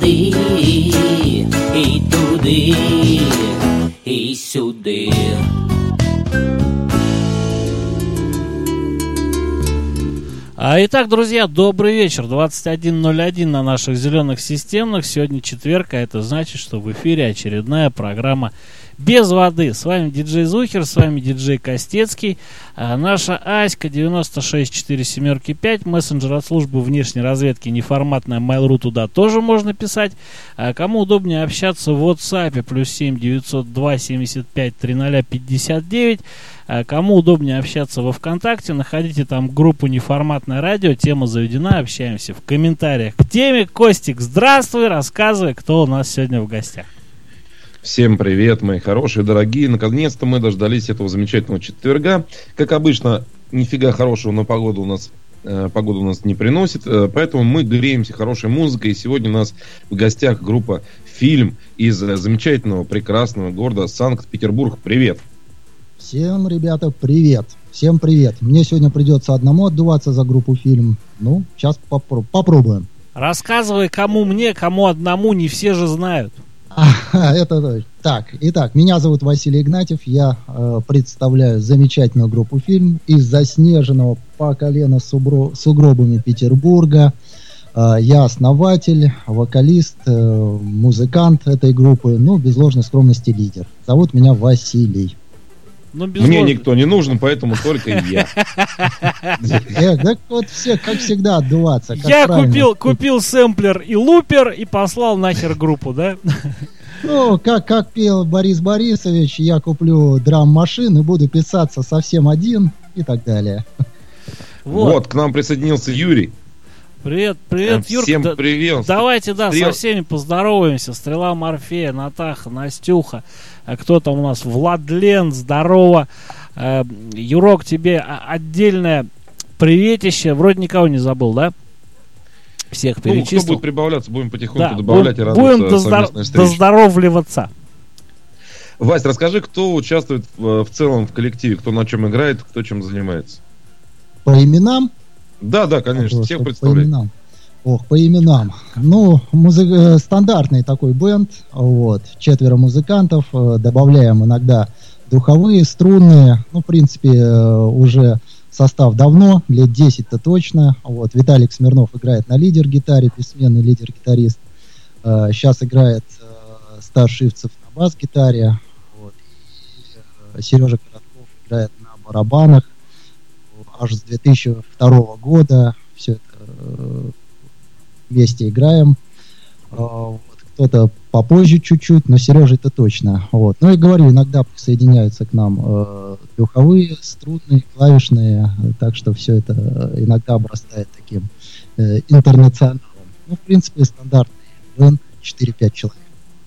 воды, и туды, и сюды. Итак, друзья, добрый вечер. 21:01 на наших зеленых системных. Сегодня четверг, а это значит, что в эфире очередная программа «Без воды». С вами диджей Зухер, с вами диджей Костецкий. Наша Аська 96475, мессенджер от службы внешней разведки, неформатная Mail.ru, туда тоже можно писать. Кому удобнее общаться в WhatsApp, +7 902 75 300 59. Кому удобнее общаться во ВКонтакте, находите там группу «Неформатное радио», тема заведена, общаемся в комментариях к теме. Костик, здравствуй, рассказывай, кто у нас сегодня в гостях. Всем привет, мои хорошие, дорогие. Наконец-то мы дождались этого замечательного четверга. Как обычно, нифига хорошего, но погода у нас не приносит, поэтому мы греемся хорошей музыкой. И сегодня у нас в гостях группа «Фильм» из замечательного, прекрасного города Санкт-Петербург. Привет! Всем, ребята, привет! Всем привет! Мне сегодня придется одному отдуваться за группу «Фильм». Ну, сейчас попробуем. Рассказывай, кому мне, кому одному, не все же знают. Это так. Итак, меня зовут Василий Игнатьев. Я представляю замечательную группу «Фильм» из заснеженного по колено сугробами Петербурга. Я основатель, вокалист, музыкант этой группы. Ну, без ложной скромности, лидер. Зовут меня Василий. Мне никто не нужен, поэтому только я. Так вот все, как всегда, отдуваться. Я купил сэмплер и лупер и послал нахер группу, да? Ну, как пел Борис Борисович, я куплю драм-машин и буду писаться совсем один и так далее. Вот, к нам присоединился Юрий. Привет, Юрка. Всем привет. Давайте, со всеми поздороваемся. Стрела Морфея, Натаха, Настюха. Кто там у нас? Владлен, здорово. Юрок, тебе отдельное приветище. Вроде никого не забыл, да? Всех перечислил. Кто будет прибавляться, будем потихоньку добавлять и радоваться совместной встрече. Доздоровливаться. Вась, расскажи, кто участвует в целом в коллективе, кто на чем играет, кто чем занимается. По именам? Да, конечно, всех представляем. По именам. Ну, стандартный такой бенд, вот, 4 музыкантов, добавляем иногда духовые, струнные, ну, в принципе, уже состав давно, лет 10-то точно, вот, Виталик Смирнов играет на лидер-гитаре, бессменный лидер-гитарист, сейчас играет Стас Шивцев на бас-гитаре, вот, и Сережа Коротков играет на барабанах, аж с 2002 года, все это вместе играем. Вот, кто-то попозже чуть-чуть, но Сережа-то точно. Вот. Ну и говорю, иногда присоединяются к нам духовые, струнные, клавишные, так что все это иногда обрастает таким интернационалом. Ну, в принципе, стандартный бенд, 4-5 человек.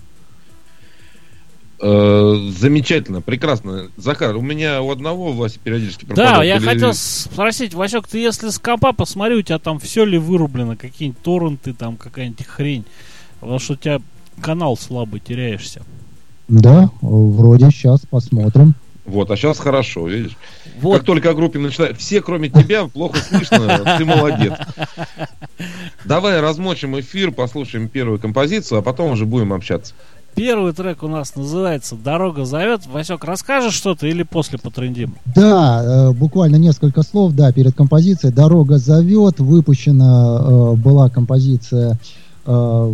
Замечательно, прекрасно. Захар, у меня у одного Вася периодически пропадает. Да, я хотел спросить, Васек, ты если с компа посмотри, у тебя там все ли вырублено, какие-нибудь торренты, там какая-нибудь хрень, потому что у тебя канал слабый, теряешься. Да, вроде сейчас посмотрим. Вот, а сейчас хорошо, видишь? Вот. Как только о группе начинают, все кроме тебя, плохо слышно, ты молодец. Давай размочим эфир, послушаем первую композицию, а потом уже будем общаться. Первый трек у нас называется «Дорога зовет». Васек, расскажешь что-то или после потрындим? Да, буквально несколько слов, да, перед композицией «Дорога зовет». Выпущена была композиция к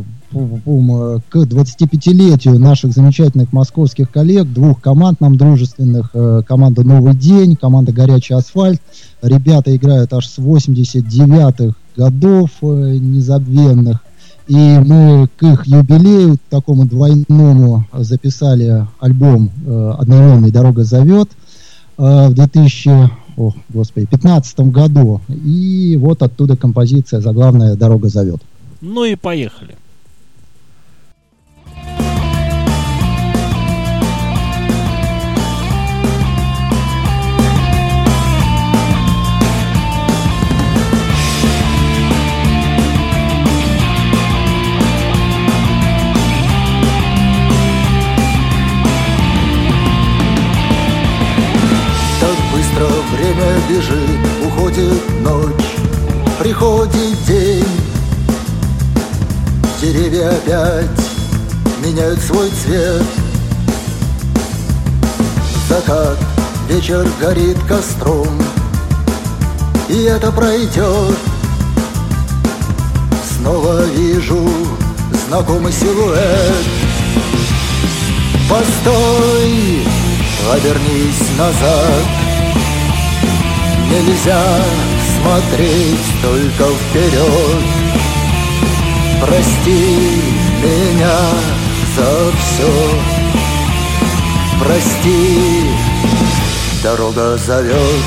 25-летию наших замечательных московских коллег, 2 команд нам дружественных, команда «Новый день», команда «Горячий асфальт». Ребята играют аж с 89-х годов незабвенных. И мы к их юбилею, такому двойному, записали альбом одноименный «Дорога зовет» в 2015 году. И вот оттуда композиция заглавная «Дорога зовет». Ну и поехали. Время бежит, уходит ночь, приходит день. Деревья опять меняют свой цвет. Закат, вечер горит костром, и это пройдет. Снова вижу знакомый силуэт. Постой, обернись назад. Нельзя смотреть только вперед. Прости меня за все. Прости, дорога зовет.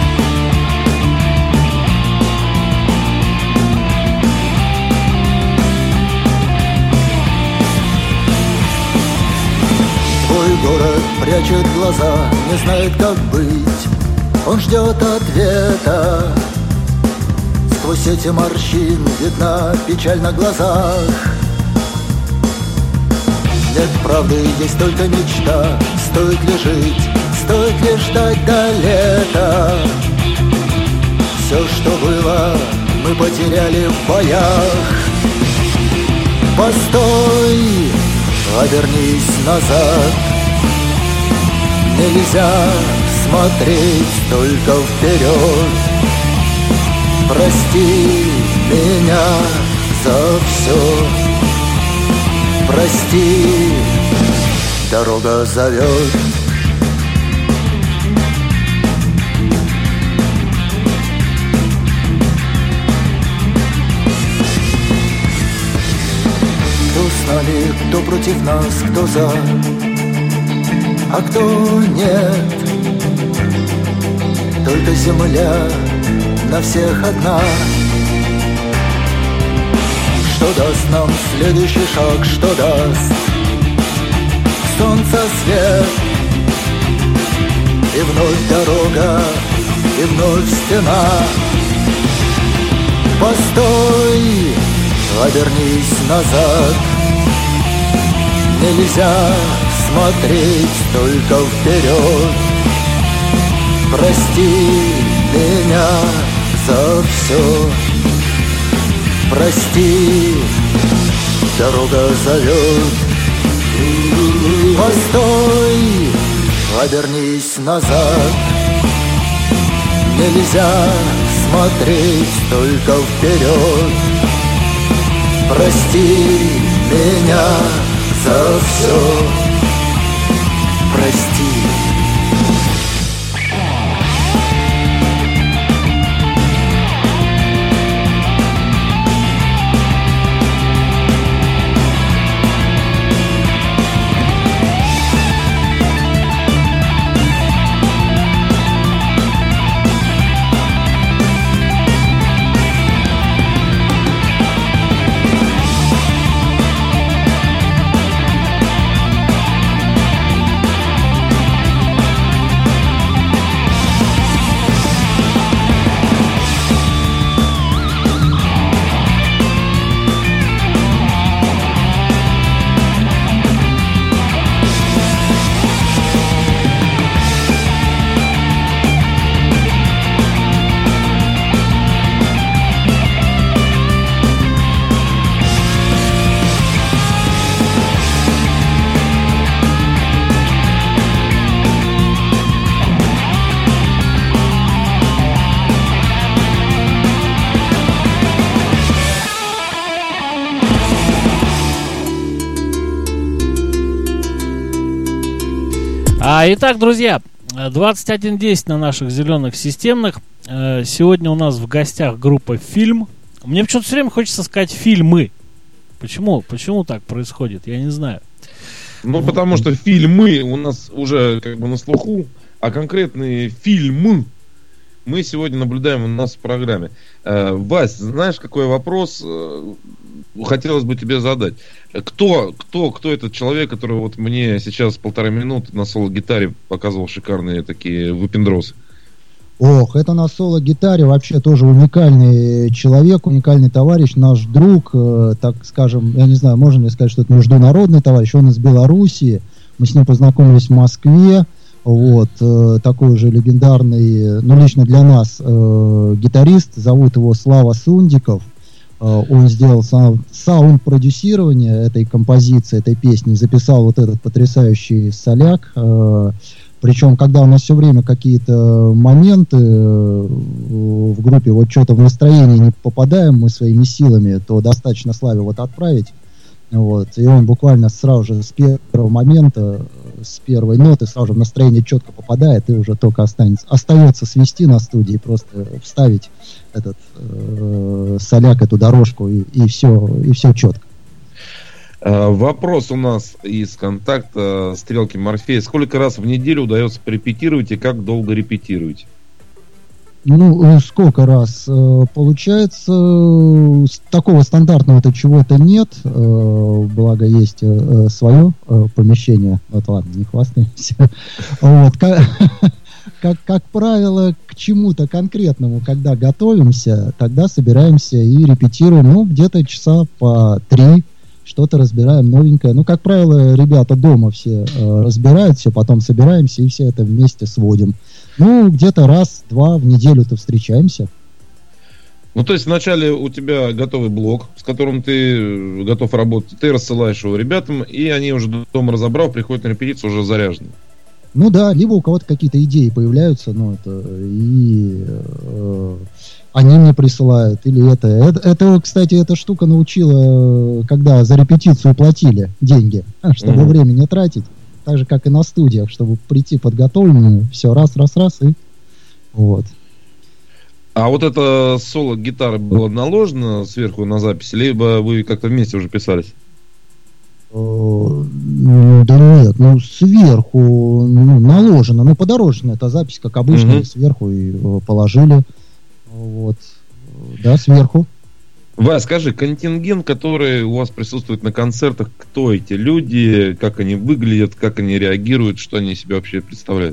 Твой город прячет глаза, не знает, как быть. Он ждет ответа. Сквозь эти морщин видна печаль на глазах. Нет правды, есть только мечта. Стоит ли жить, стоит ли ждать до лета? Все, что было, мы потеряли в боях. Постой, обернись назад. Нельзя смотреть только вперед. Прости меня за все. Прости, дорога зовет. Кто с нами, кто против нас, кто за, а кто нет. Только земля на всех одна. Что даст нам следующий шаг, что даст солнце свет? И вновь дорога, и вновь стена. Постой, обернись назад. Нельзя смотреть только вперед. Прости меня за все. Прости, дорога зовет. Постой, обернись назад. Нельзя смотреть только вперед. Прости меня за все. Прости. Итак, друзья, 21:10 на наших зеленых системных. Сегодня у нас в гостях группа «Фильм». Мне почему-то все время хочется сказать «фильмы». Почему? Почему так происходит? Я не знаю. Ну, потому что фильмы у нас уже как бы на слуху, а конкретные фильмы мы сегодня наблюдаем у нас в программе. Вась, знаешь, какой вопрос хотелось бы тебе задать? Кто этот человек, который вот мне сейчас 1,5 минуты на соло-гитаре показывал шикарные такие выпендросы? Ох, это на соло-гитаре вообще тоже уникальный человек, уникальный товарищ, наш друг, так скажем, я не знаю, можно ли сказать, что это международный товарищ, он из Белоруссии, мы с ним познакомились в Москве, вот, такой же легендарный, ну, лично для нас, гитарист, зовут его Слава Сундиков, Он сделал саунд-продюсирование этой композиции, этой песни, записал вот этот потрясающий соляк. Причем, когда у нас все время какие-то моменты в группе, вот что-то в настроение не попадаем мы своими силами, то достаточно Славе вот отправить. Вот, и он буквально сразу же с первого момента, с первой ноты сразу же в настроение четко попадает, и уже только остается свести на студии, просто вставить этот соляк, эту дорожку, и все четко. Вопрос у нас из контакта Стрелки Морфея. Сколько раз в неделю удается порепетировать и как долго репетируете? Ну, сколько раз? Получается, такого стандартного-то чего-то нет. Благо есть свое помещение. Вот ладно, не хвастаемся. Вот. Как правило, к чему-то конкретному, когда готовимся, тогда собираемся и репетируем, ну, где-то часа по 3. Что-то разбираем новенькое. Ну, как правило, ребята дома все разбирают все, потом собираемся и все это вместе сводим. Ну, где-то раз-два в неделю-то встречаемся. Ну, то есть вначале у тебя готовый блок, с которым ты готов работать, ты рассылаешь его ребятам, и они уже дома разобрав, приходят на репетицию уже заряженные. Ну да, либо у кого-то какие-то идеи появляются, ну, это, и они мне присылают, или это, кстати, эта штука научила, когда за репетицию платили деньги, чтобы время не тратить, так же, как и на студиях, чтобы прийти подготовленным, все, раз, и вот. А вот это соло гитары было наложено сверху на запись, либо вы как-то вместе уже писались? Да нет, ну сверху наложено, ну подорожена эта запись, как обычно, сверху и положили. Вот. Да, сверху. Вась, скажи, контингент, который у вас присутствует на концертах, кто эти люди, как они выглядят, как они реагируют, что они себя вообще представляют?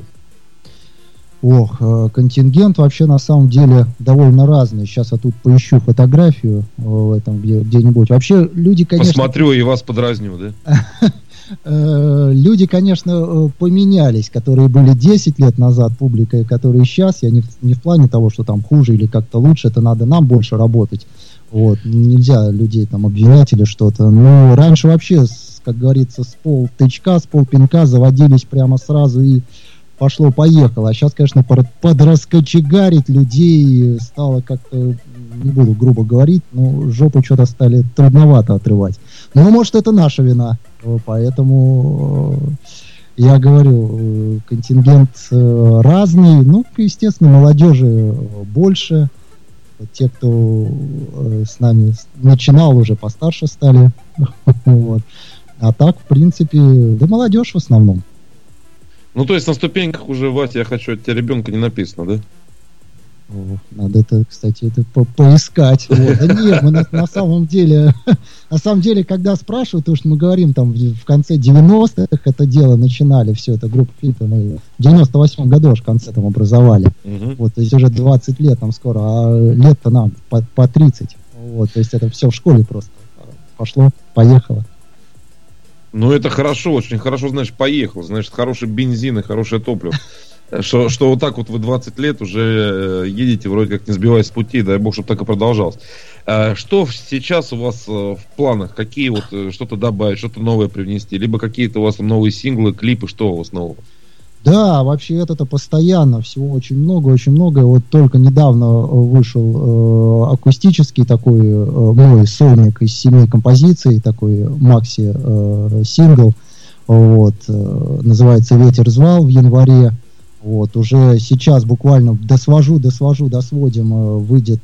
Ох, контингент вообще на самом деле довольно разный. Сейчас я тут поищу фотографию в этом где-нибудь. Вообще люди, конечно... Посмотрю и вас подразню, да? Люди, конечно, поменялись, которые были 10 лет назад публикой, которые сейчас. Я не в плане того, что там хуже или как-то лучше, это надо нам больше работать. Вот. Нельзя людей там обвинять или что-то. Но раньше вообще, как говорится, с полтычка, с полпинка заводились прямо сразу и пошло-поехало. А сейчас, конечно, подраскочегарить людей стало как-то, не буду грубо говорить, но жопу что-то стали трудновато отрывать. Но, может, это наша вина. Поэтому я говорю, контингент разный. Ну, естественно, молодежи больше. Те, кто с нами начинал, уже постарше стали. Вот. А так, в принципе, да молодежь в основном. Ну, то есть на ступеньках уже, Вася, я хочу от тебя ребенка не написано, да? Надо это, кстати, это поискать. Вот. Да нет, мы на самом деле, когда спрашивают, то, что мы говорим, там, в конце 90-х это дело начинали, все это, группа Фильтр, мы в 98-м году аж в конце там образовали. Вот, то есть уже 20 лет там скоро, а лет-то нам по 30. Вот, то есть это все в школе просто пошло, поехало. Ну, это хорошо, очень хорошо, значит, поехал. Значит, хороший бензин и хорошее топливо. Что вот так вот вы 20 лет уже едете, вроде как не сбиваясь с пути, дай бог, чтобы так и продолжалось. Что сейчас у вас в планах? Какие вот что-то добавить, что-то новое привнести? Либо какие-то у вас новые синглы, клипы, что у вас нового? Да, вообще это постоянно, всего очень много. Вот только недавно вышел акустический такой мой сольник из 7 композиций, такой макси-сингл, вот, называется «Ветер звал» в январе. Вот, уже сейчас буквально досводим, выйдет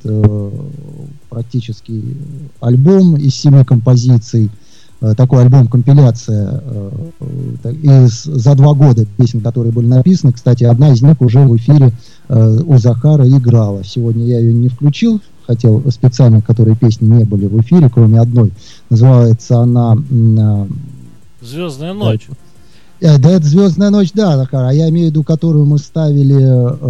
практически альбом из 7 композиций. Такой альбом-компиляция за 2 года песен, которые были написаны. Кстати, одна из них уже в эфире у Захара играла. Сегодня я ее не включил, хотел специально, которые песни не были в эфире, кроме одной. Называется она... «Звездная ночь». Да, это «Звездная ночь», да, Захар. А я имею в виду, которую мы ставили...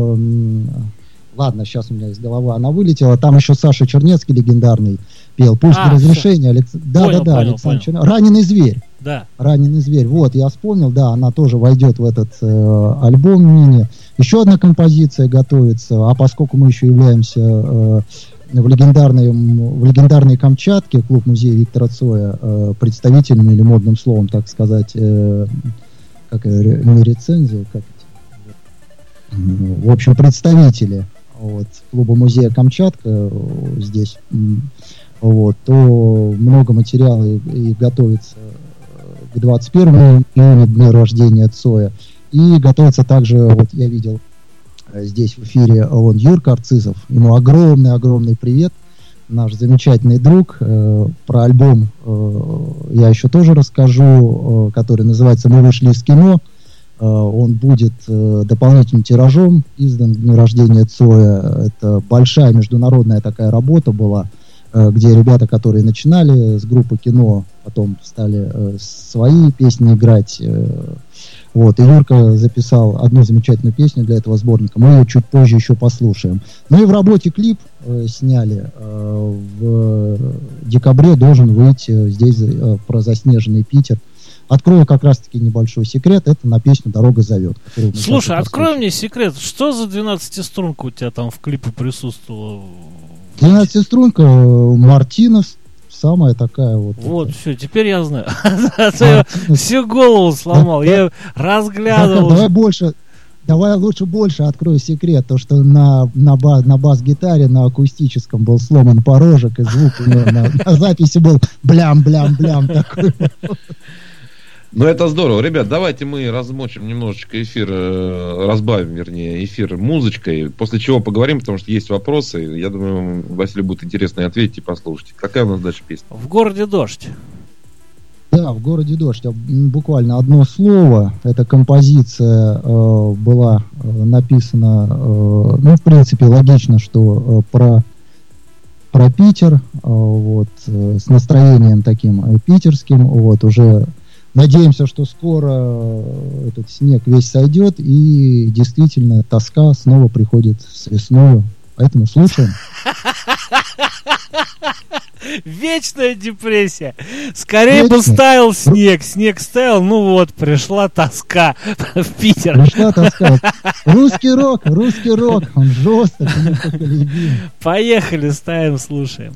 Ладно, сейчас у меня из головы она вылетела. Там еще Саша Чернецкий легендарный пел. «Пусть до разрешения». Александр Чернецкий. «Раненый зверь». Да. «Раненый зверь». Вот, я вспомнил, да, она тоже войдет в этот альбом мини. Еще одна композиция готовится. А поскольку мы еще являемся в легендарной Камчатке, клуб-музей Виктора Цоя, представителями или модным словом, так сказать, не рецензия, в общем, представители клуба-музея Камчатка здесь, то много материала и готовится к 21 июня, дню рождения Цоя, и готовится также, я видел здесь в эфире Юрка Арцизов, ему огромный привет, наш замечательный друг. Про альбом я еще тоже расскажу, который называется «Мы вышли из кино». Он будет дополнительным тиражом, издан к дню рождения Цоя. Это большая международная такая работа была, где ребята, которые начинали с группы «Кино», потом стали свои песни играть. И Юрка записал одну замечательную песню для этого сборника. Мы ее чуть позже еще послушаем. Ну и в работе клип сняли. В декабре должен выйти здесь про заснеженный Питер. Открою как раз-таки небольшой секрет. Это на песню «Дорога зовет». Слушай, открой мне секрет. Что за 12-струнка у тебя там в клипе присутствовала? 12-струнка Мартинов. Самая такая все, теперь я знаю. Всю голову сломал. Я разглядывал. Давай лучше больше открою секрет. То, что на бас-гитаре, на акустическом был сломан порожек, и звук на записи был блям-блям-блям такой. Ну, это здорово. Ребят, давайте мы размочим немножечко эфир, разбавим, вернее, эфир музычкой, после чего поговорим, потому что есть вопросы. Я думаю, Василию будет интересно ответить и послушать. Какая у нас дальше песня? «В городе дождь». Да, «В городе дождь». Буквально одно слово. Эта композиция была написана, в принципе, логично, что про Питер, с настроением таким питерским, уже... Надеемся, что скоро этот снег весь сойдет, и действительно тоска снова приходит с весною. Поэтому слушаем. Вечная депрессия. Скорее бы стаял снег. Снег стаял, пришла тоска в Питер. Пришла тоска. Русский рок, он жесток, непоколебим. Поехали, ставим, слушаем.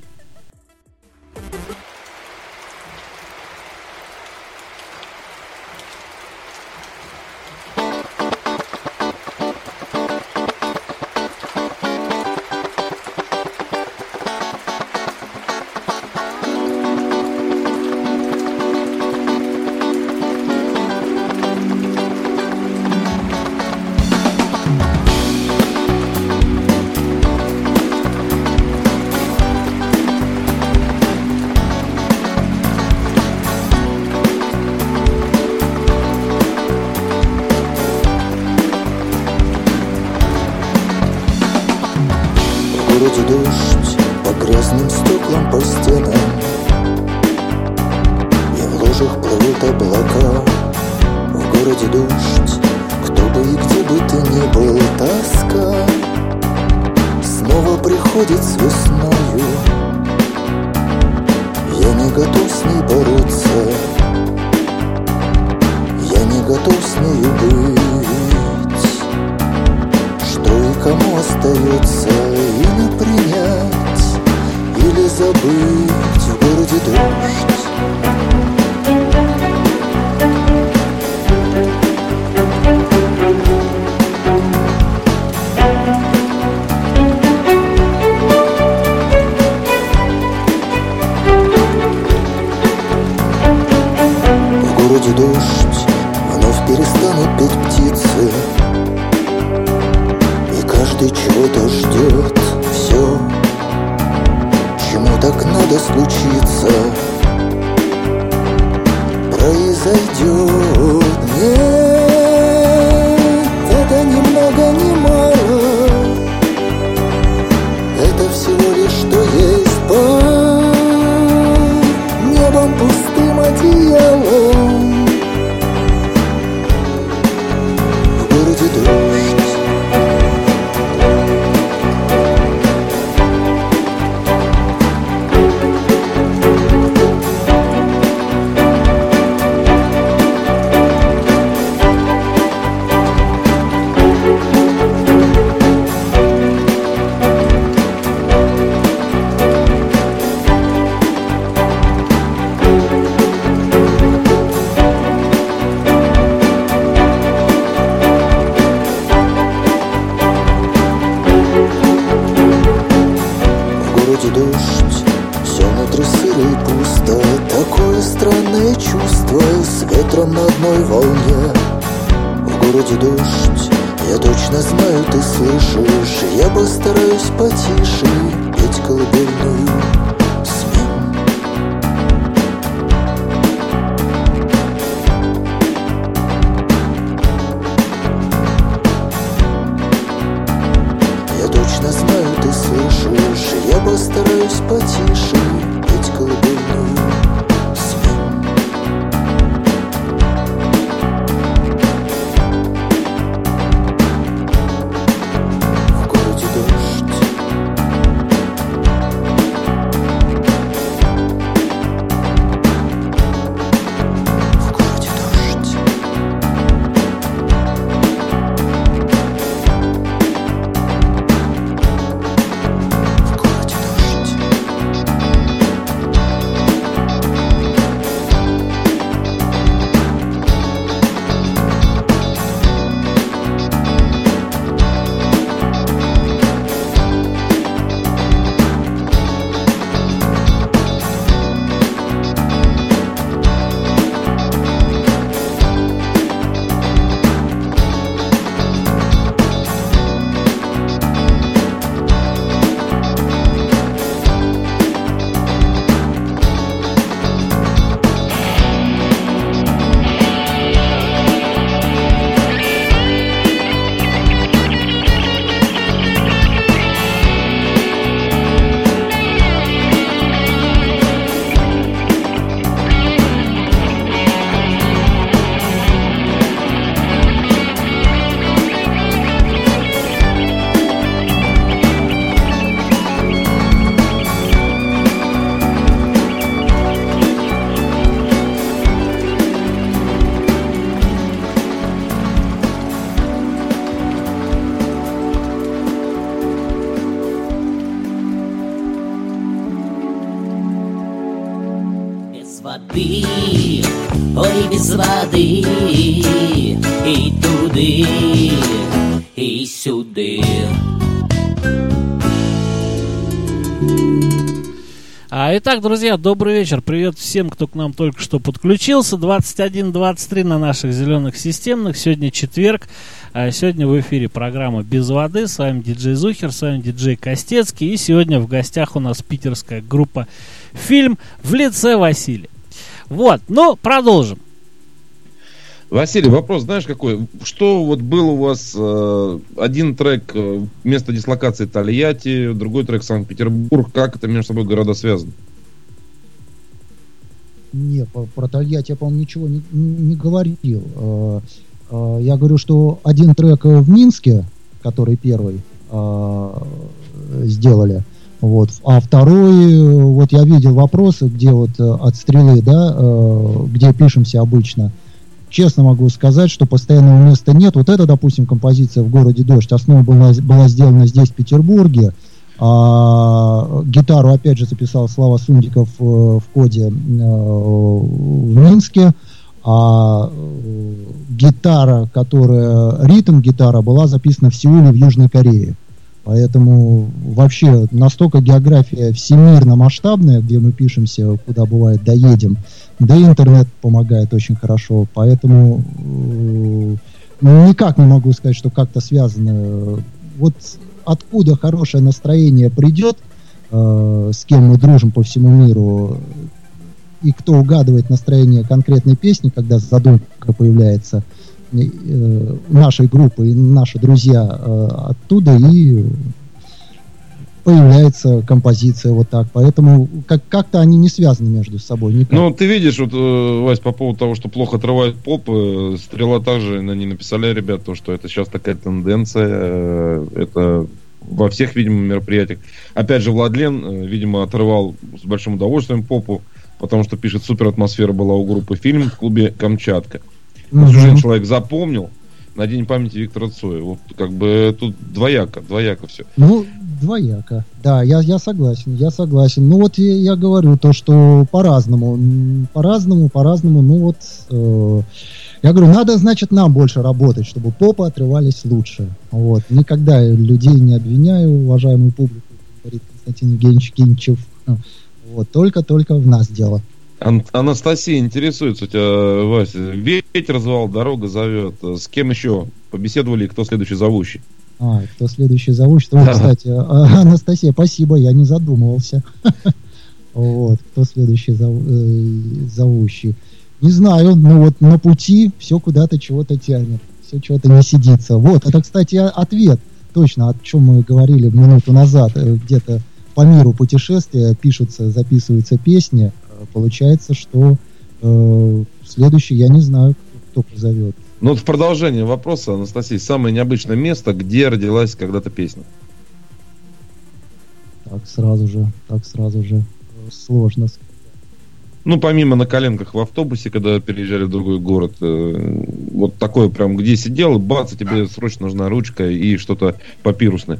Дождь по грязным стеклам, по стенам, и в лужах плывут облака. В городе дождь, кто бы и где бы ты ни был, тоска снова приходит с весною. Я не готов с ней бороться, я не готов с нею быть. Что и кому остается? Или принять, или забыть. В городе дождь. В городе дождь, вновь перестанут петь птицы, и каждый чего-то ждет. Все, чему так надо случиться, произойдет. Нет, это ни много ни мало, это всего лишь что есть под небом пустым одеялом. В городе дождь. чувства с ветром на одной волне. В городе дождь, я точно знаю, ты слышишь. Я постараюсь потише петь колыбельную смен. Я точно знаю, ты слышишь. Я постараюсь потише петь колыбельную смен. В городе дождь. В городе дождь. В городе дождь. Без воды, ой, без воды, и туды, и сюды. Итак, друзья, добрый вечер. Привет всем, кто к нам только что подключился. 21:23 на наших зеленых системных. Сегодня четверг. Сегодня в эфире программа «Без воды». С вами диджей Зухер, с вами диджей Костецкий. И сегодня в гостях у нас питерская группа «Фильм» в лице Василия. Вот, ну, продолжим. Василий, вопрос знаешь какой? Что вот был у вас один трек место дислокации Тольятти, другой трек Санкт-Петербург. Как это между собой города связаны? Не, про Тольятти я, по-моему, ничего не говорил. Я говорю, что один трек в Минске, который первый сделали, вот, а второй, вот я видел вопросы, где вот от стрелы, да, где пишемся обычно. Честно могу сказать, что постоянного места нет. Вот это, допустим, композиция «В городе дождь». Основа была сделана здесь, в Петербурге. Гитару, опять же, записал Слава Сундиков в коде в Минске. А гитара, ритм-гитара была записана в Сеуле, в Южной Корее. Поэтому вообще настолько география всемирно масштабная, где мы пишемся, куда бывает доедем, да и интернет помогает очень хорошо. Поэтому никак не могу сказать, что как-то связано. Вот откуда хорошее настроение придет, с кем мы дружим по всему миру, и кто угадывает настроение конкретной песни, когда задумка появляется, нашей группы и наши друзья оттуда, и появляется композиция вот так. Поэтому как-то они не связаны между собой никак. Ну, ты видишь, вот, Вась, по поводу того, что плохо отрывают поп, Стрела также на ней написали ребят, то, что это сейчас такая тенденция, это во всех, видимо, мероприятиях. Опять же, Владлен, видимо, отрывал с большим удовольствием попу, потому что, пишет, супер атмосфера была у группы «Фильм» в клубе «Камчатка». Уже человек запомнил на День памяти Виктора Цоя. Вот как бы тут двояко все. Ну, двояко. Да, я согласен. Ну вот я говорю то, что по-разному. Ну вот, я говорю, надо, значит, нам больше работать, чтобы попы отрывались лучше. Вот. Никогда людей не обвиняю, уважаемую публику, говорит Константин Евгеньевич Кинчев. Вот, только в нас дело. Анастасия интересуется у тебя, Вася. Ветер звал, дорога зовет. С кем еще побеседовали, кто следующий зовущий? Кто следующий зовущий? Да. Кстати, Анастасия, спасибо, я не задумывался. Вот, кто следующий зовущий? Не знаю, но вот на пути все куда-то чего-то тянет, все чего-то не сидится. Вот, это, кстати, ответ, точно, о чем мы говорили минуту назад. Где-то по миру путешествия пишутся, записываются песни. Получается, что следующий, я не знаю, кто позовет. Ну вот в продолжение вопроса, Анастасия, самое необычное место, где родилась когда-то песня? Так сразу же сложно. Ну, помимо на коленках в автобусе, когда переезжали в другой город, вот такое прям, где сидел, бац, и тебе срочно нужна ручка и что-то папирусное.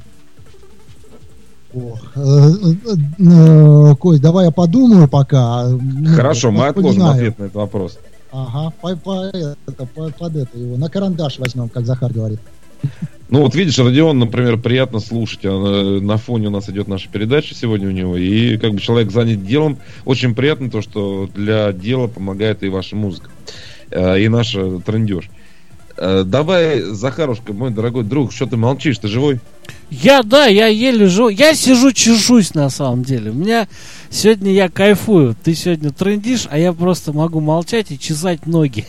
Кость, давай я подумаю пока. Хорошо, мы отложим ответ на этот вопрос. Ага, под это его. На карандаш возьмем, как Захар говорит. Ну вот видишь, Родион, например, приятно слушать. На фоне у нас идет наша передача сегодня у него. И как бы человек занят делом. Очень приятно то, что для дела помогает и ваша музыка. И наша трындеж. Давай, Захарушка, мой дорогой друг, что ты молчишь, ты живой? Я еле живу. Я сижу, чешусь на самом деле. У меня сегодня я кайфую. Ты сегодня трындишь, а я просто могу молчать и чесать ноги.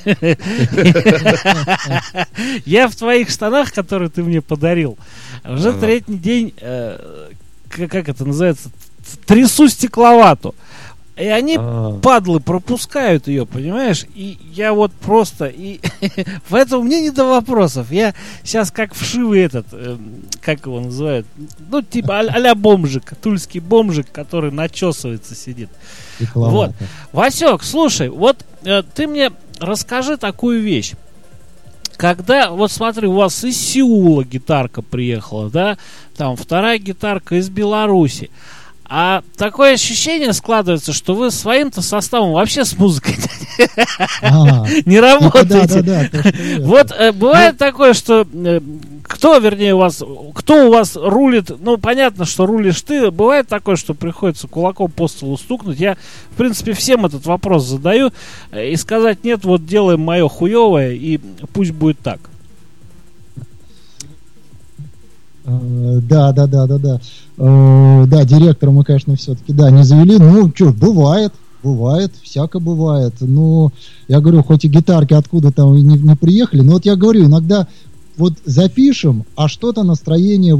Я в твоих штанах, которые ты мне подарил, уже третий день, как это называется, трясу стекловату. И они, падлы, пропускают ее, понимаешь? И я вот просто... И поэтому мне не до вопросов. Я сейчас как вшивый этот... как его называют? Ну, типа а-ля бомжик. Тульский бомжик, который начесывается, сидит. Вот. Васек, слушай, вот ты мне расскажи такую вещь. Когда, вот смотри, у вас из Сеула гитарка приехала, да? Там вторая гитарка из Беларуси. А такое ощущение складывается, что вы своим-то составом вообще с музыкой не работаете. Вот бывает такое, что кто у вас рулит, ну понятно, что рулишь ты, бывает такое, что приходится кулаком по столу стукнуть. Я, в принципе, всем этот вопрос задаю и сказать: нет, вот делаем мое хуевое и пусть будет так. Да, директора мы, конечно, все-таки, не завели. Ну, что, бывает, всяко бывает. Но, я говорю, хоть и гитарки откуда-то не приехали, но вот я говорю, иногда вот запишем, а что-то настроение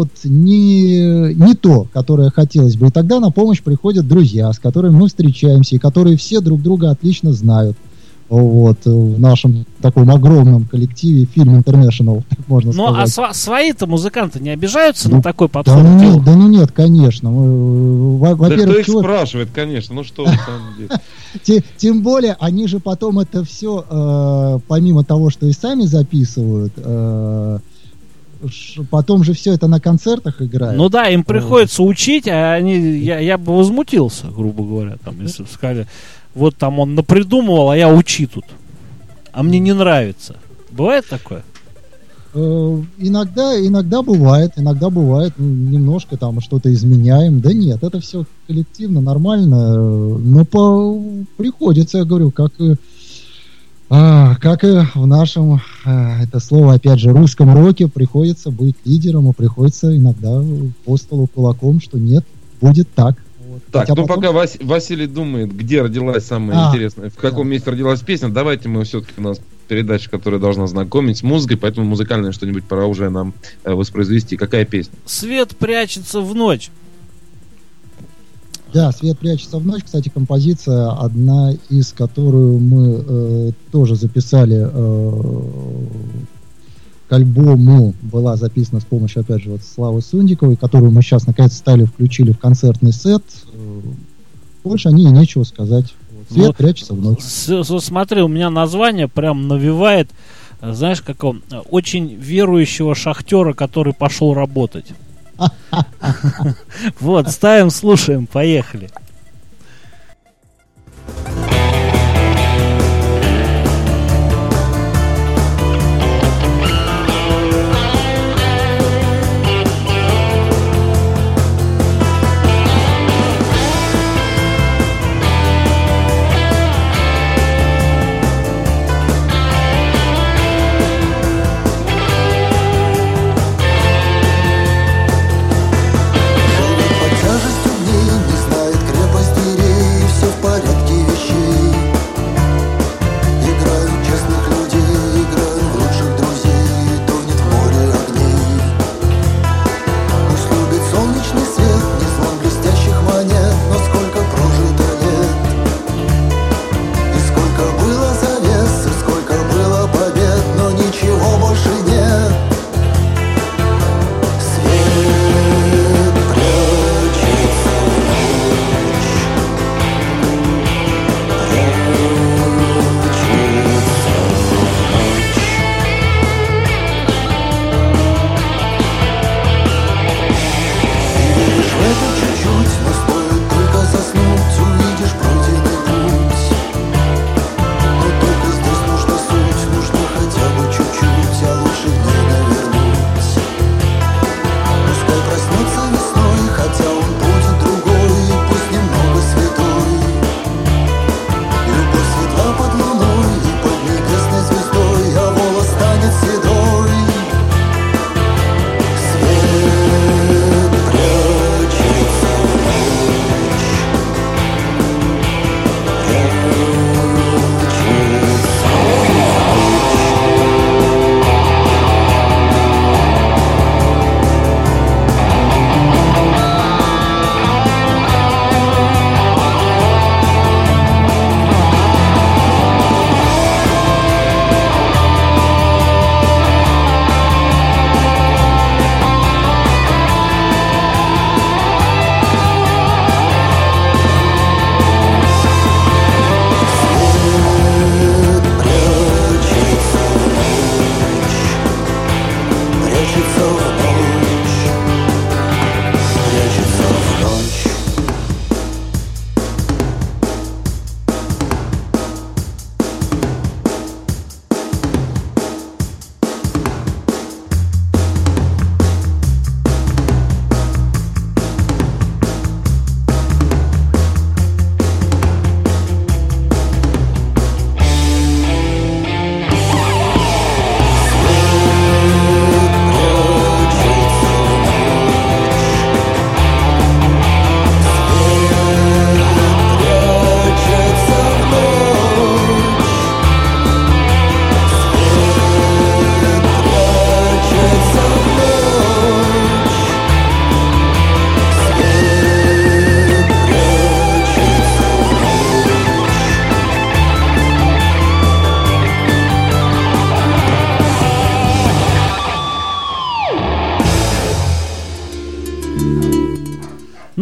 не то, которое хотелось бы. И тогда на помощь приходят друзья, с которыми мы встречаемся, и которые все друг друга отлично знают. Вот, в нашем таком огромном коллективе Film International, можно сказать. Ну, а свои-то музыканты не обижаются на такой подход? Нет, конечно. Во-первых, кто их спрашивает, конечно, ну что на самом деле. Тем более, они же потом это все, помимо того, что и сами записывают, потом же все это на концертах играют. Ну да, им приходится учить, а я бы возмутился, грубо говоря, там, если бы сказали... Вот там он напридумывал, а я учи тут. А мне не нравится. Бывает такое? Иногда бывает. Немножко там что-то изменяем. Да нет, это все коллективно, нормально. Но приходится, я говорю, как и в нашем, это слово, опять же, русском роке, приходится быть лидером, и приходится иногда по столу кулаком, что нет, будет так. Так, ну пока Василий думает, где родилась самая интересная, в каком месте родилась песня, давайте мы все-таки, у нас передача, которая должна знакомить с музыкой, поэтому музыкальное что-нибудь пора уже нам воспроизвести. Какая песня? «Свет прячется в ночь». Да, «Свет прячется в ночь», кстати, композиция, одна из которую мы тоже записали к альбому, была записана с помощью, опять же, Славы Сундиковой, которую мы сейчас наконец включили в концертный сет. Больше о ней нечего сказать. «Свет прячется в ночь». Смотри, у меня название прям навевает, знаешь, какого очень верующего шахтера, который пошел работать. Вот, ставим, слушаем, поехали.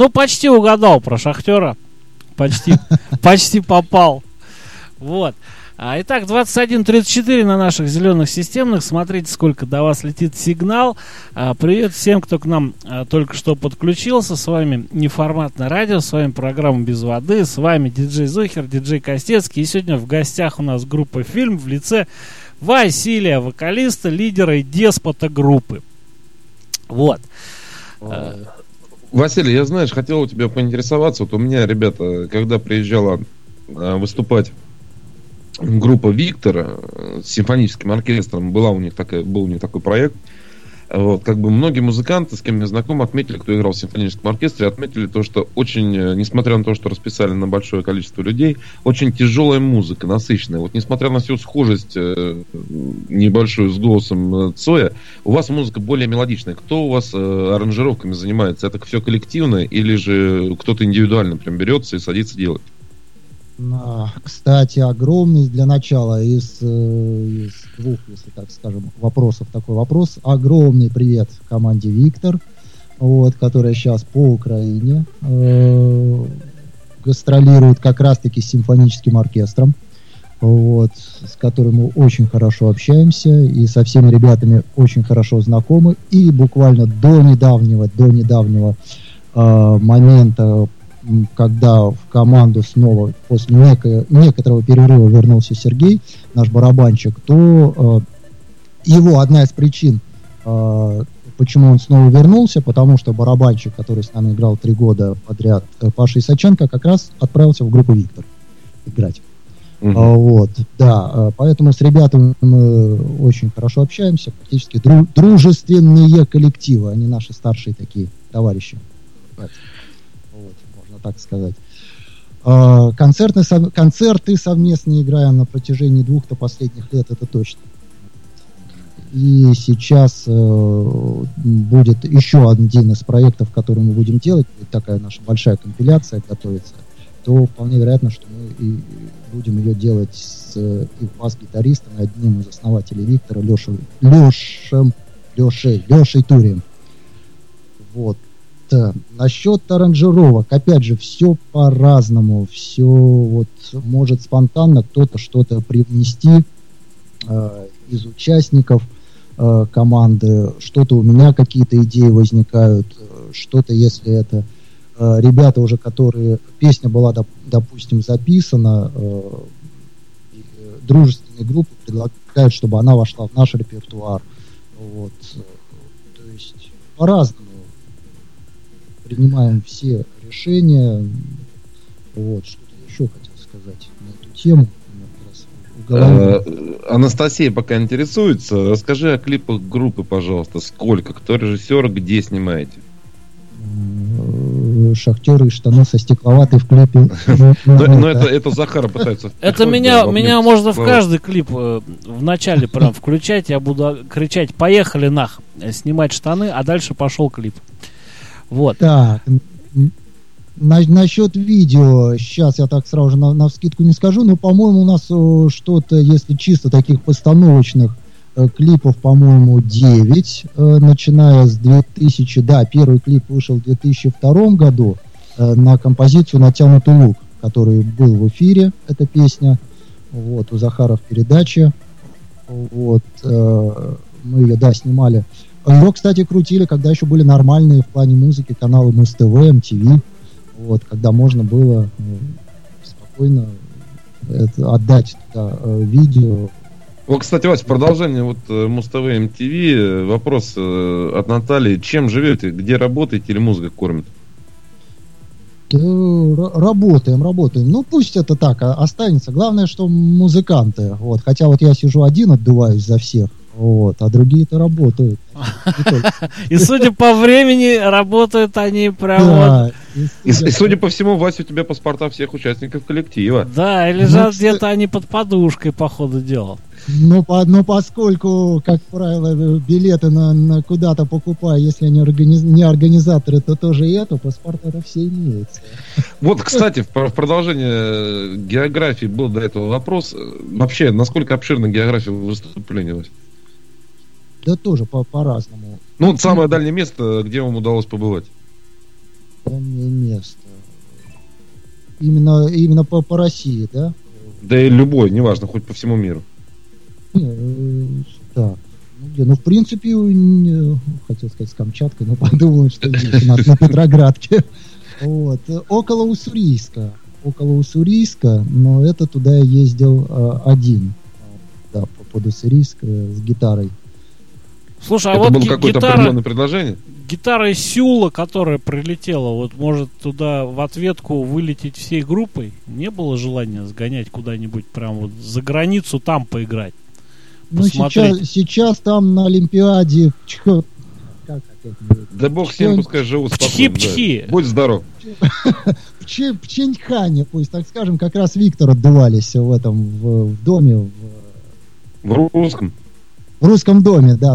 Ну, почти угадал про Шахтера. Почти попал. Вот. Итак, 21:34 на наших зеленых системных. Смотрите, сколько до вас летит сигнал. Привет всем, кто к нам только что подключился. С вами Неформатное радио, с вами программа «Без воды», с вами диджей Зухер, диджей Костецкий. И сегодня в гостях у нас группа «Фильм» в лице Василия, вокалиста, лидера и деспота группы. Вот. Василий, я, знаешь, хотел у тебя поинтересоваться. Вот у меня, ребята, когда приезжала выступать группа «Виктор» с симфоническим оркестром, был у них такой проект. Вот, как бы многие музыканты, с кем я знаком, отметили, кто играл в симфоническом оркестре, отметили то, что очень, несмотря на то, что расписали на большое количество людей, очень тяжелая музыка, насыщенная. Вот несмотря на всю схожесть небольшую с голосом Цоя, у вас музыка более мелодичная. Кто у вас аранжировками занимается? Это все коллективно или же кто-то индивидуально прям берется и садится делать? Кстати, огромный для начала из двух, если так скажем, вопросов такой вопрос. Огромный привет команде «Виктор», вот, которая сейчас по Украине гастролирует как раз-таки с симфоническим оркестром, вот, с которым мы очень хорошо общаемся и со всеми ребятами очень хорошо знакомы. И буквально до недавнего момента, когда в команду снова после некоторого перерыва вернулся Сергей, наш барабанщик, то его одна из причин, почему он снова вернулся, потому что барабанщик, который с нами играл 3 года подряд, Паша Исаченко, как раз отправился в группу «Виктор» играть. Вот, да, поэтому с ребятами мы очень хорошо общаемся, практически дружественные коллективы, они наши старшие такие товарищи. Так сказать. Концерты совместно играем на протяжении 2 последних лет, это точно. И сейчас будет еще один из проектов, который мы будем делать, такая наша большая компиляция готовится, то вполне вероятно, что мы и будем ее делать с бас-гитаристом, одним из основателей «Виктора», Лешей Турием. Вот. Насчет аранжировок, опять же, все по-разному, все вот может спонтанно кто-то что-то привнести из участников команды, что-то у меня какие-то идеи возникают, что-то, если это ребята уже, которые, песня была, допустим, записана, дружественные группы предлагают, чтобы она вошла в наш репертуар, вот, то есть по-разному принимаем все решения. Вот, что-то еще хотел сказать на эту тему. Анастасия пока интересуется. Расскажи о клипах группы, пожалуйста. Сколько? Кто режиссер? Где снимаете? Шахтеры и штаны со стекловатой в клипе. Но это Захара пытается. Это меня можно в каждый клип в начале прям включать. Я буду кричать: поехали нах, снимать штаны, а дальше пошел клип. Вот. Так, насчет видео, сейчас я так сразу же навскидку не скажу, но, по-моему, у нас что-то, если чисто таких постановочных клипов, по-моему, 9, начиная с 2000, да, первый клип вышел в 2002 году на композицию «Натянутый лук», который был в эфире, эта песня, вот, у Захара в передаче, вот, мы ее, да, снимали. Его, кстати, крутили, когда еще были нормальные в плане музыки каналы Муз-ТВ, MTV, вот, когда можно было спокойно отдать туда видео. Вот, кстати, Вася, продолжение вот Муз-ТВ, MTV, вопрос от Натальи: чем живете, где работаете или музыка кормит? Работаем. Ну, пусть это так останется. Главное, что музыканты, вот, хотя вот я сижу один, отдуваюсь за всех. Вот, а другие-то работают. И судя по времени, работают они прям вот. И судя по всему, Вася, у тебя паспорта всех участников коллектива. Да, и лежат где-то они под подушкой, по ходу дела. Но поскольку, как правило, билеты на куда-то покупаю, если они не организаторы, то тоже и это, паспорта все имеются. Вот, кстати, в продолжение географии был до этого вопрос. Вообще, насколько обширна география выступления, Вася? Да тоже по-разному. Ну, самое дальнее место, где вам удалось побывать? Дальнее место. Именно по России, да? Да и любой, неважно, хоть по всему миру. Так. В принципе, хотел сказать с Камчаткой, но подумал, что здесь у нас на Петроградке. Вот. Около Уссурийска, но это туда я ездил один. Да, под Уссурийск с гитарой. Слушай, а это вот было какое-то определенное предложение? Гитара из Сеула, которая прилетела, вот может туда в ответку вылететь всей группой? Не было желания сгонять куда-нибудь прям вот за границу, там поиграть? Ну, сейчас там на Олимпиаде... Да бог с ним, пускай живут спокойно. Пчхи-пчхи. Да. Будь здоров. Пченьхане, пусть так скажем, как раз Виктор отдувались в доме. В русском? В русском доме, да.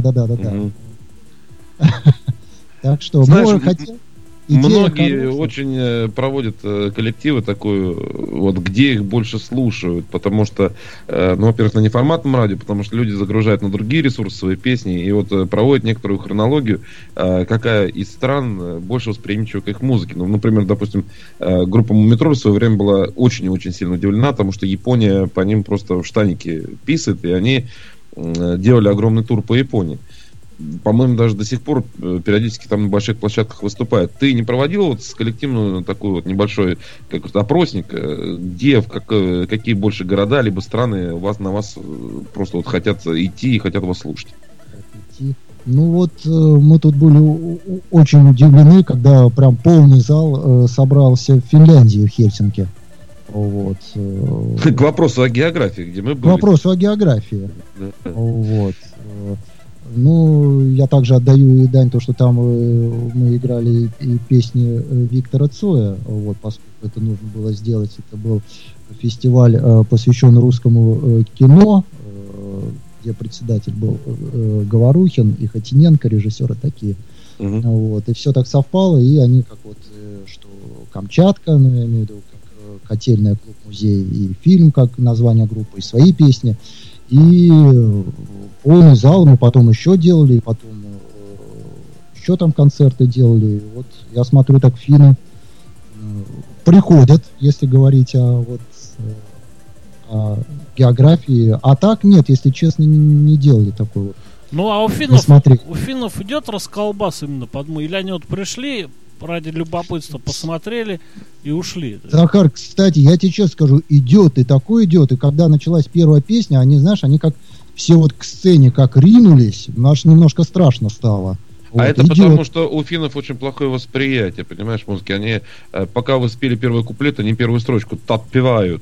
Так что, знаешь, хотел... Многие очень проводят коллективы такую, вот где их больше слушают, потому что, во-первых, на неформатном радио, потому что люди загружают на другие ресурсы свои песни, и вот проводят некоторую хронологию, какая из стран больше восприимчива к их музыке. Ну, например, допустим, группа Мумитроль в свое время была очень и очень сильно удивлена, потому что Япония по ним просто в штаники писает, и они делали огромный тур по Японии. По-моему, даже до сих пор периодически там на больших площадках выступают. Ты не проводил вот с коллективную такой вот небольшой опросник, где, какие больше города либо страны на вас просто вот хотят идти и хотят вас слушать? Ну вот мы тут были очень удивлены, когда прям полный зал собрался в Финляндии, в Хельсинки. Вот. К вопросу о географии, где мы были. К вопросу о географии. Да. Вот. Ну, я также отдаю и дань то, что там мы играли и песни Виктора Цоя, вот, поскольку это нужно было сделать. Это был фестиваль, посвященный русскому кино, где председатель был Говорухин и Хотиненко, режиссеры такие. Вот, и все так совпало, и они как вот, что Камчатка, ну, я имею в виду, как Котельная, клуб-музей, и фильм, как название группы, и свои песни. И полный зал мы потом еще делали, и потом еще там концерты делали. Вот я смотрю, так финны приходят, если говорить о географии. А так нет, если честно, не делали такой вот. Ну а у финнов идет расколбас именно под мой. Или они вот пришли ради любопытства, посмотрели и ушли. Захар, кстати, я тебе честно скажу, идет, и такой идет. И когда началась первая песня, они, знаешь, они как все вот к сцене как ринулись, аж немножко страшно стало. Вот, это идет. Потому что у финнов очень плохое восприятие, понимаешь, музыки. Они, пока вы спели первый куплет, они первую строчку подпевают.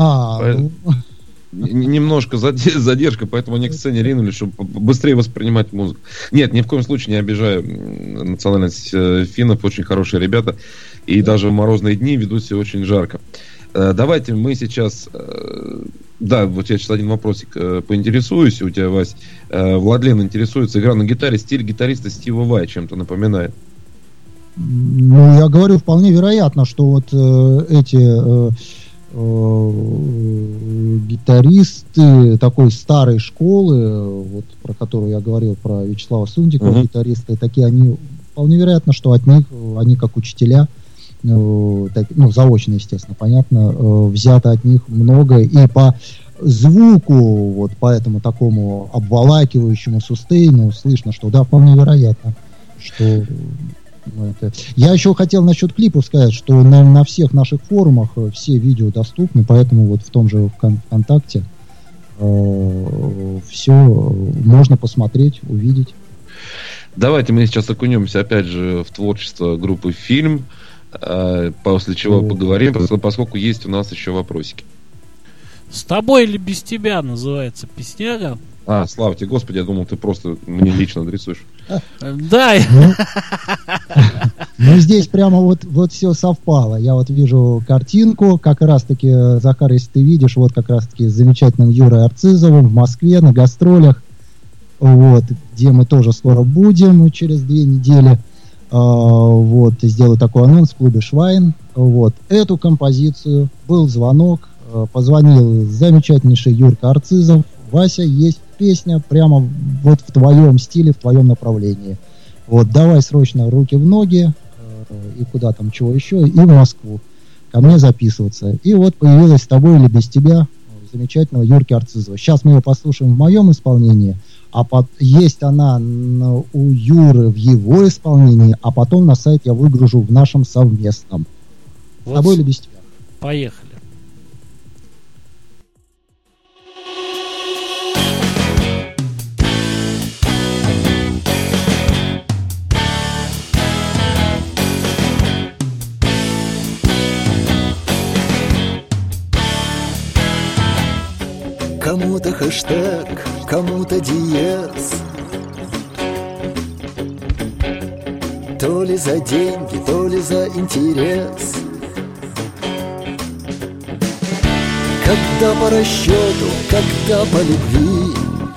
Немножко задержка, поэтому они к сцене ринулись, чтобы быстрее воспринимать музыку. Нет, ни в коем случае не обижаю национальность финнов, очень хорошие ребята, и даже в морозные дни ведут себя очень жарко. Давайте мы сейчас... Да, вот я сейчас один вопросик поинтересуюсь у тебя, Вась. Владлен интересуется, игра на гитаре, стиль гитариста Стива Vai чем-то напоминает. Ну, я говорю, вполне вероятно, что вот эти... гитаристы такой старой школы, вот про которую я говорил, про Вячеслава Сундикова, гитаристы такие, они вполне вероятно, что от них, они как учителя, заочно, естественно, понятно, взято от них много, и по звуку, вот по этому такому обволакивающему сустейну слышно, что да, вполне вероятно, что это. Я еще хотел насчет клипов сказать, что на всех наших форумах все видео доступны, поэтому вот в том же ВКонтакте все можно посмотреть, увидеть. Давайте мы сейчас окунемся опять же в творчество группы «Фильм», после чего поговорим, поскольку есть у нас еще вопросики. «С тобой или без тебя» называется песняга. Слава тебе, Господи, я думал, ты просто мне лично адресуешь. Да. Ну, здесь прямо вот все совпало. Я вот вижу картинку, как раз-таки, Захар, если ты видишь, вот как раз-таки с замечательным Юрой Арцизовым в Москве на гастролях, вот, где мы тоже скоро будем, через 2 недели. Вот, сделаю такой анонс в клубе «Швайн». Вот, эту композицию, был звонок, позвонил замечательнейший Юрка Арцизов. Вася, есть песня прямо вот в твоем стиле, в твоем направлении. Вот, давай срочно руки в ноги, и куда там, чего еще, и в Москву ко мне записываться. И вот появилась «С тобой или без тебя» замечательного Юрки Арцизова. Сейчас мы ее послушаем в моем исполнении, а есть она у Юры в его исполнении, а потом на сайт я выгружу в нашем совместном. Вот. «С тобой или без тебя». Поехали. Кому-то хэштег, кому-то диез. То ли за деньги, то ли за интерес. Когда по расчету, когда по любви,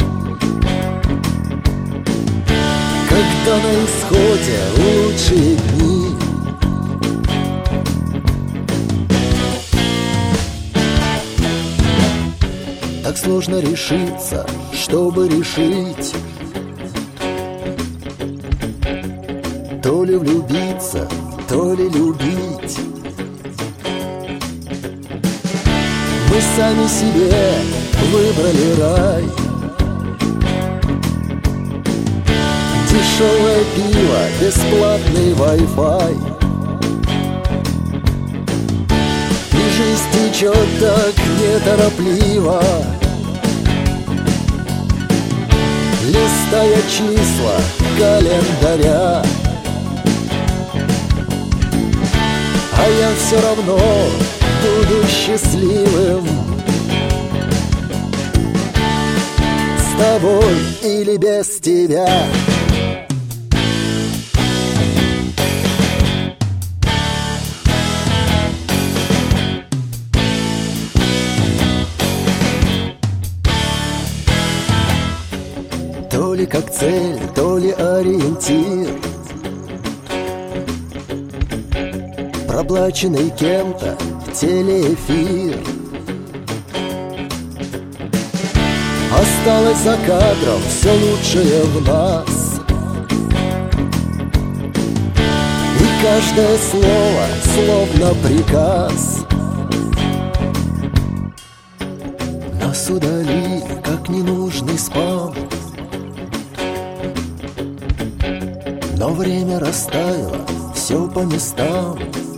когда на исходе лучшие дни. Так сложно решиться, чтобы решить. То ли влюбиться, то ли любить. Мы сами себе выбрали рай. Дешевое пиво, бесплатный Wi-Fi. И жизнь течет так неторопливо, листая числа календаря. А я все равно буду счастливым с тобой или без тебя. То ли как цель, то ли ориентир, проплаченный кем-то телеэфир. Осталось за кадром все лучшее в нас, и каждое слово словно приказ. Нас удалили, как ненужный спам, но время растаяло, все по местам.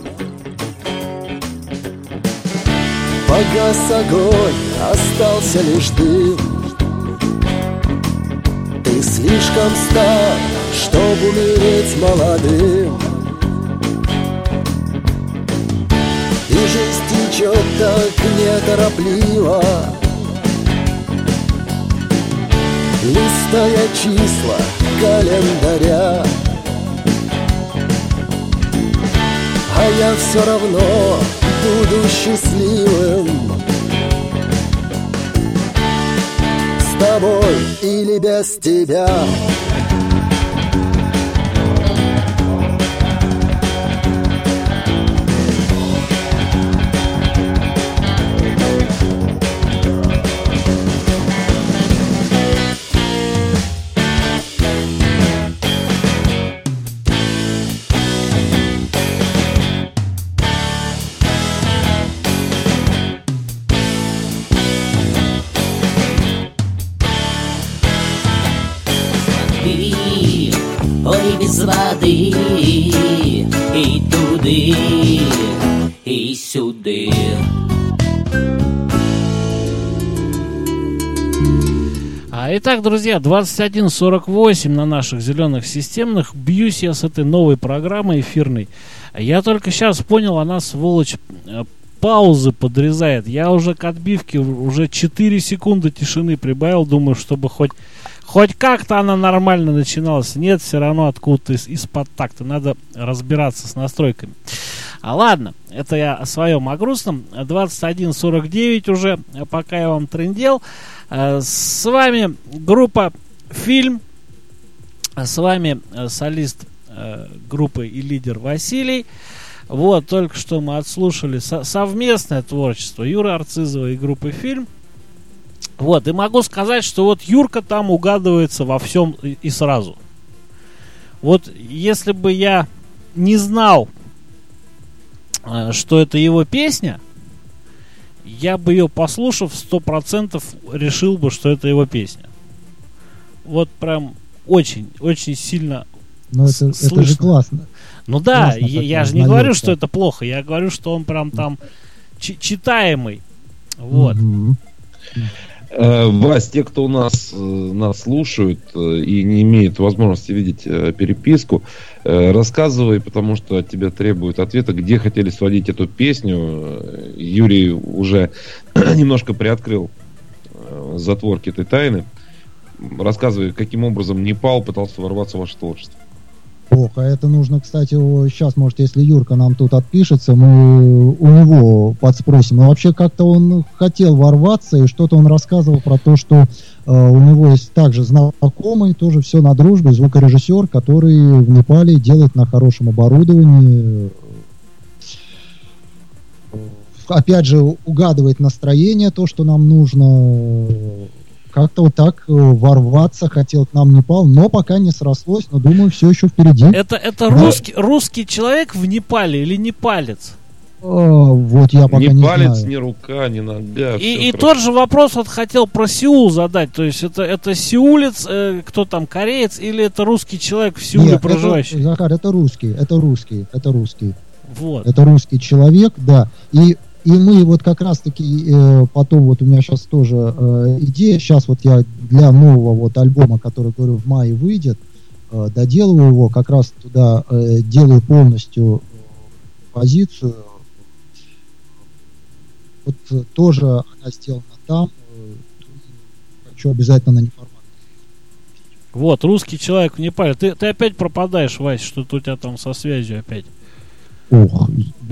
Погас огонь, остался лишь дым. Ты слишком стар, чтобы умереть молодым. И жизнь течет так неторопливо, листая числа календаря. А я все равно буду счастливым с тобой или без тебя. Ой, без воды, и туды, и сюды. Итак, друзья, 21:48 на наших зеленых системных. Бьюсь я с этой новой программой эфирной. Я только сейчас понял, она, сволочь, паузы подрезает. Я уже к отбивке уже 4 секунды тишины прибавил. Думаю, чтобы хоть как-то она нормально начиналась. Нет, все равно откуда-то из-под такта. Надо разбираться с настройками. Ладно, это я о своем, о грустном. 21:49 уже, пока я вам трындел. С вами группа «Фильм». С вами солист группы и лидер Василий. Вот, только что мы отслушали совместное творчество Юры Арцизова и группы «Фильм». Вот, и могу сказать, что вот Юрка там угадывается во всем и сразу. Вот, если бы я не знал, что это его песня, я бы ее послушав 100% решил бы, что это его песня. Вот прям очень, очень сильно это же классно. Ну да, классно, я же не говорю, что это плохо. Я говорю, что он прям там читаемый. Вот. Вась, те, кто нас слушают и не имеет возможности видеть переписку, рассказывай, потому что от тебя требуют ответа, где хотели сводить эту песню. Юрий уже немножко приоткрыл затворки этой тайны. Рассказывай, каким образом Непал пытался ворваться в ваше творчество. Ох, а это нужно, кстати, сейчас, может, если Юрка нам тут отпишется, мы у него подспросим. Но вообще как-то он хотел ворваться, и что-то он рассказывал про то, что у него есть также знакомый, тоже все на дружбе, звукорежиссер, который в Непале делает на хорошем оборудовании. Опять же, угадывает настроение, то, что нам нужно. Как-то вот так ворваться хотел к нам Непал, но пока не срослось, но думаю, все еще впереди. Это русский человек в Непале или непалец? Вот я пока не знаю. Ни палец, ни рука, ни нога. И тот же вопрос вот хотел про Сеул задать. То есть это сеулец, кто там, кореец, или это русский человек в Сеуле проживающий? Захар, это русский. Вот. Это русский человек, да. И мы вот как раз-таки потом, вот у меня сейчас тоже идея, сейчас вот я для нового вот альбома, который, говорю, в мае выйдет, доделываю его, как раз туда делаю полностью позицию. Вот тоже она сделана там, хочу обязательно на неформатном. Вот, русский человек в Непале. Ты опять пропадаешь, Вась, что-то у тебя там со связью опять. Ох.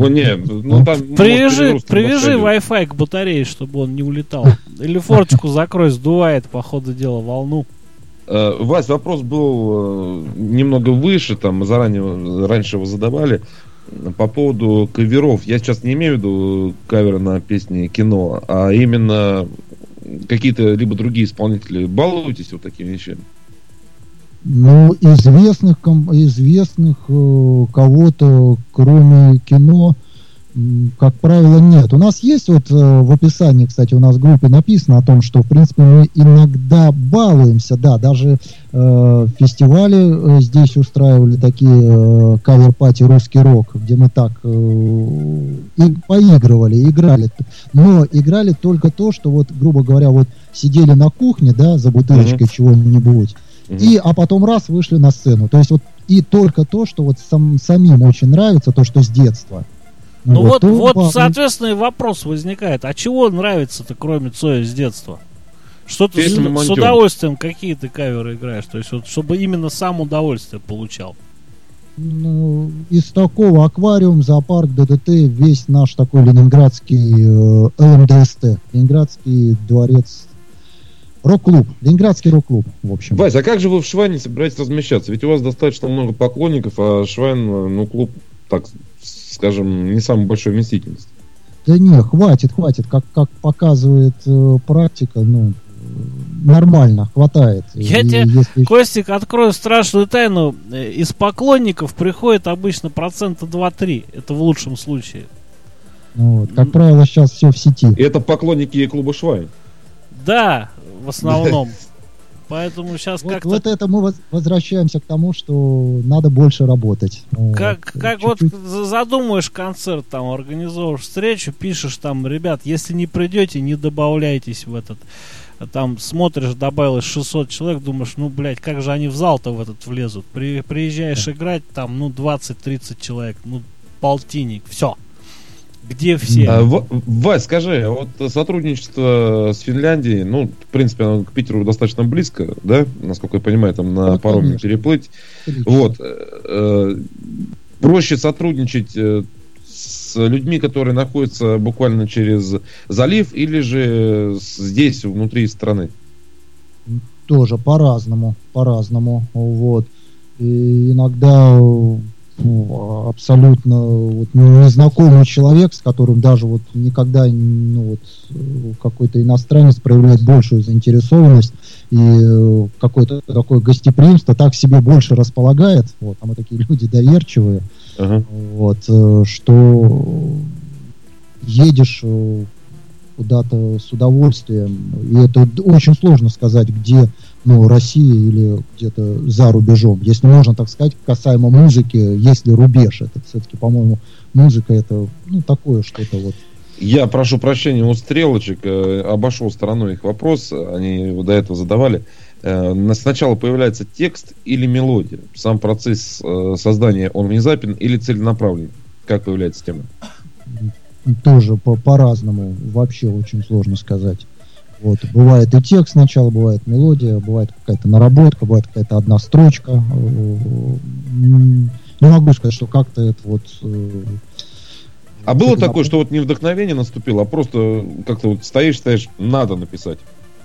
Привяжи Wi-Fi к батарее, чтобы он не улетал. Или форточку закрой, сдувает, по ходу дела, волну. Вась, вопрос был немного выше, там мы раньше его задавали, по поводу каверов. Я сейчас не имею в виду каверы на песни кино, а именно какие-то либо другие исполнители. Балуетесь вот такими вещами? Ну, известных кого-то, кроме кино, как правило, нет. У нас есть вот в описании, кстати, у нас в группе написано о том, что, в принципе, мы иногда балуемся, да, даже фестивали здесь устраивали такие кавер-пати «Русский рок», где мы так и поигрывали, играли, но играли только то, что вот, грубо говоря, вот сидели на кухне, да, за бутылочкой чего-нибудь, а потом раз вышли на сцену. То есть вот и только то, что вот самим очень нравится, то, что с детства. Ну вот, соответственно, и вопрос возникает. А чего нравится-то, кроме Цоя, с детства? Что ты с удовольствием какие ты каверы играешь? То есть вот, чтобы именно сам удовольствие получал. Ну, из такого аквариум, зоопарк, ДДТ, весь наш такой ленинградский ЛМДСТ, Ленинградский дворец. Рок-клуб, Ленинградский рок-клуб, в общем. Вась, а как же вы в Швайне собираетесь размещаться? Ведь у вас достаточно много поклонников, а Швайн, ну, клуб, так скажем, не самой большой вместительности. Да не, хватит, как показывает практика, ну, нормально, хватает. Я тебе, Костик, открою страшную тайну. Из поклонников приходит обычно 2-3%. Это в лучшем случае. Вот, как правило, сейчас все в сети. И это поклонники клуба Швайн. Да, в основном. Поэтому сейчас как-то... Вот это мы возвращаемся к тому, что надо больше работать. Как чуть-чуть. Вот задумаешь концерт, там, организовываешь встречу, пишешь там, ребят, если не придете, не добавляйтесь в этот... Там смотришь, добавилось 600 человек, думаешь, ну, блядь, как же они в зал-то в этот влезут? Приезжаешь играть, там, ну, 20-30 человек, ну, полтинник, все. Где все? Вась, скажи, вот сотрудничество с Финляндией, ну, в принципе, оно к Питеру достаточно близко, да, насколько я понимаю, там на пароме переплыть. Вот. Проще сотрудничать с людьми, которые находятся буквально через залив, или же здесь, внутри страны? Тоже по-разному. Вот. И иногда абсолютно вот, незнакомый человек, с которым даже вот никогда какой-то иностранец проявляет большую заинтересованность и какое-то такое гостеприимство так себе больше располагает. Вот, а мы такие люди доверчивые, вот, что едешь куда-то с удовольствием. И это очень сложно сказать, где Россия или где-то за рубежом. Если можно так сказать, касаемо музыки, есть ли рубеж? Это все-таки, по-моему, музыка это такое что-то вот. Я прошу прощения у стрелочек, обошел стороной их вопрос, они до этого задавали. Сначала появляется текст или мелодия? Сам процесс создания, он внезапен или целенаправлен? Как появляется тема? Тоже по-разному, вообще очень сложно сказать. Вот. Бывает и текст сначала, бывает мелодия, бывает какая-то наработка, бывает какая-то одна строчка. Не могу сказать, что как-то это вот... А было такое, что вот не вдохновение наступило, а просто как-то вот стоишь, надо написать?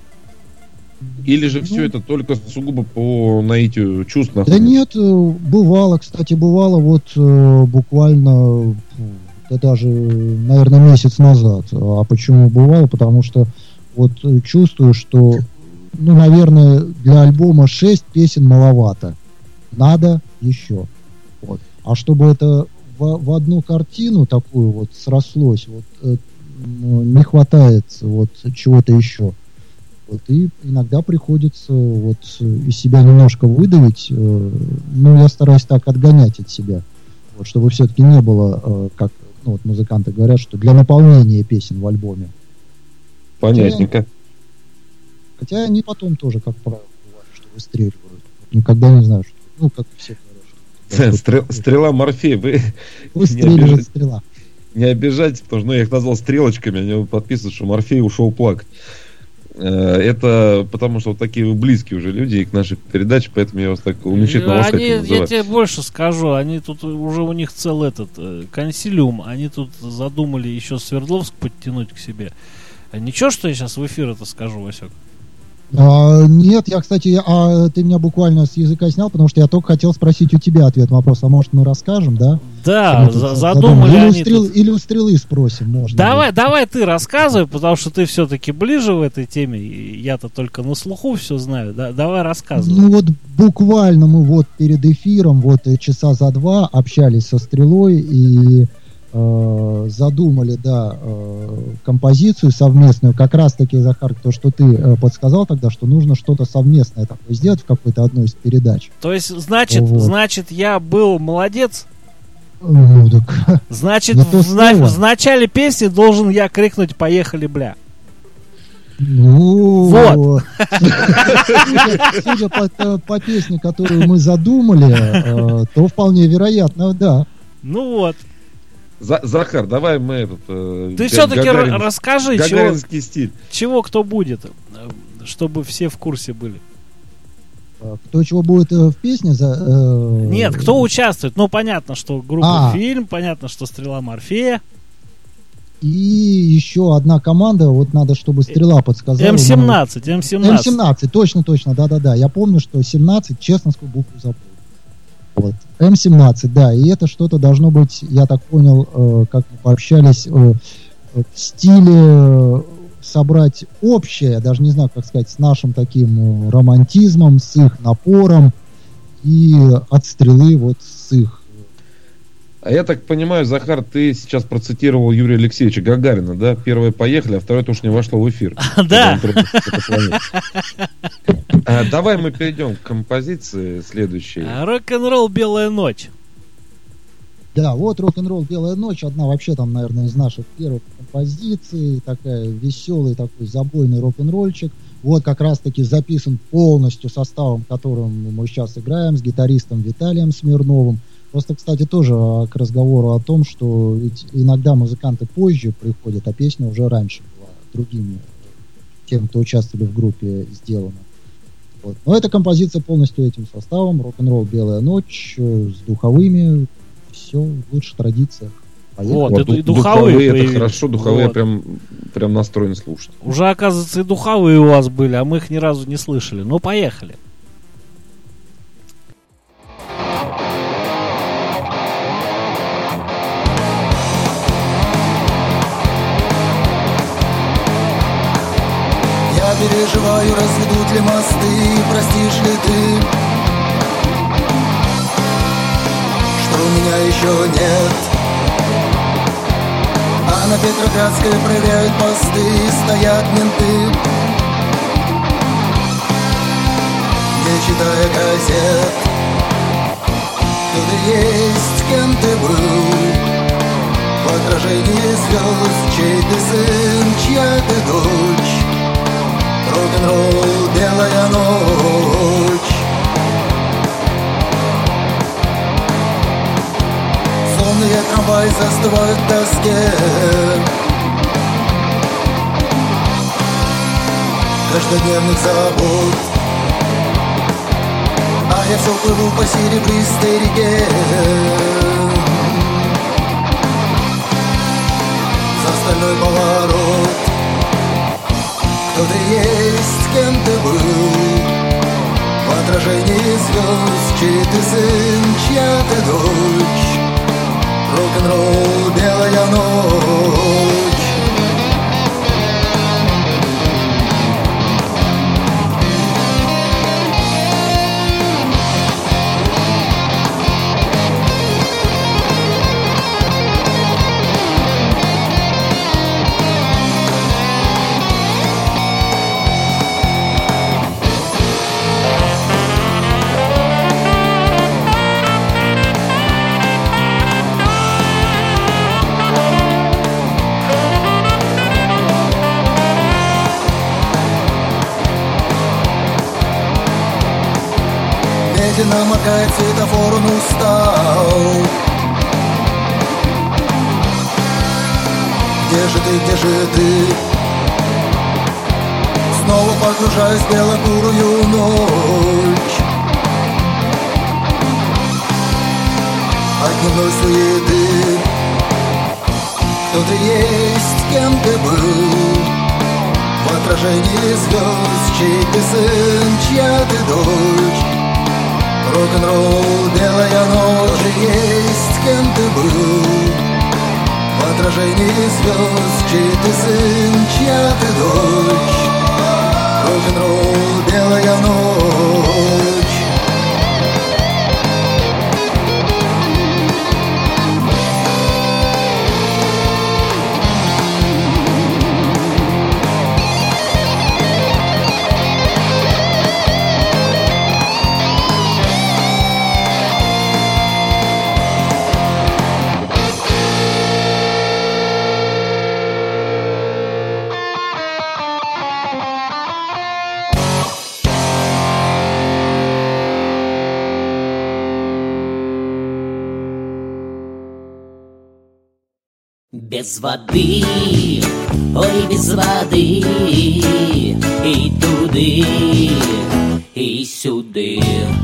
Или же все это только сугубо по наитию чувств? Да нет, бывало вот буквально... Да даже, наверное, месяц назад. А почему бывало? Потому что вот чувствую, что, наверное, для альбома 6 песен маловато. Надо еще. Вот. А чтобы это в одну картину такую вот срослось, вот, не хватает вот чего-то еще. Вот, и иногда приходится вот из себя немножко выдавить. Я стараюсь так отгонять от себя. Вот, чтобы все-таки не было, как вот музыканты говорят, что для наполнения песен в альбоме. Понятненько. Хотя они потом тоже, как правило, бывает, что выстреливают. Никогда не знаю, что... как все говорят. Стрела Морфея. Выстреливает стрела. Не обижайтесь, потому что я их назвал стрелочками, они подписывают, что Морфей ушел плакать. Это потому что вот такие вы близкие уже люди к нашей передаче, поэтому я вас так уменьшительно ласкательно называю. Я тебе больше скажу, они тут уже у них целый консилиум, они тут задумали еще Свердловск подтянуть к себе. Ничего, что я сейчас в эфир это скажу, Васек? Нет, я, кстати, ты меня буквально с языка снял, потому что я только хотел спросить у тебя ответ на вопрос, а может мы расскажем, да? Да, задумали они или у Стрелы спросим, можно. Давай ты рассказывай, потому что ты все-таки ближе в этой теме, я-то только на слуху все знаю, да? Давай рассказывай. Вот буквально мы вот перед эфиром, вот часа за 2 общались со Стрелой и задумали, композицию совместную, как раз таки, Захар, то, что ты подсказал тогда, что нужно что-то совместное такое сделать в какой-то одной из передач. То есть, значит, я был молодец? Так... Значит, в начале песни должен я крикнуть «Поехали, бля». Вот. Судя по песне, которую мы задумали, то вполне вероятно, да. Ну вот. Захар, давай мы ты все-таки расскажи, гагаринский стиль. Чего кто будет, чтобы все в курсе были. Кто чего будет в песне? Нет, кто участвует. Понятно, что группа «Фильм», понятно, что «Стрела Морфея». И еще одна команда, вот надо, чтобы Стрела подсказала. М17, точно, да. Я помню, что 17, честно скажу, букву запомнил. Вот. М17, да, и это что-то должно быть, я так понял, как мы пообщались, в стиле собрать общее, я даже не знаю, как сказать, с нашим таким романтизмом, с их напором и от Стрелы вот с их. А я так понимаю, Захар, ты сейчас процитировал Юрия Алексеевича Гагарина, да? Первое «Поехали», а второе тоже не вошло в эфир. Да. Давай мы перейдем к композиции следующей. Рок-н-ролл «Белая ночь». Да, вот рок-н-ролл «Белая ночь», одна вообще там, наверное, из наших первых композиций, такая веселый такой забойный рок-н-ролльчик. Вот как раз-таки записан полностью составом, которым мы сейчас играем, с гитаристом Виталием Смирновым. Просто, кстати, тоже к разговору о том, что ведь иногда музыканты позже приходят, а песня уже раньше была другими тем, кто участвовали в группе, сделана. Вот. Но эта композиция полностью этим составом, рок-н-ролл «Белая ночь», с духовыми, все в лучших традициях. Вот, и духовые это хорошо, духовые вот. прям настроены слушать. Уже, оказывается, и духовые у вас были, а мы их ни разу не слышали. Ну, поехали. переживаю, разведут ли мосты, простишь ли ты, что у меня еще нет. А на Петроградской проверяют посты, стоят менты, не читая газет. Кто ты есть, кем ты был, в отражении звезд, чей ты сын, чья ты дочь. Рок-н-ролл, белая ночь. Сонные трамваи застывают в тоске, каждодневных забот. А я все плыву по серебристой реке, за стальной поворот. Кто ты есть, кем ты был, в отражении звезд, чей ты сын, чья ты дочь. Рок-н-ролл, белая ночь. Медленно моргает светофор, он устал. Где же ты, где же ты? Снова погружаюсь в белокурую ночь. От дневной суеты. Кто ты есть, кем ты был, в отражении звезд, чей ты сын, чья ты дочь. Рок-н-ролл, белая ночь. Есть, кем ты был, в отражении звезд, чей ты сын, чья ты дочь. Рок-н-ролл, белая ночь. Без воды, ой, без воды, и туды, и сюды.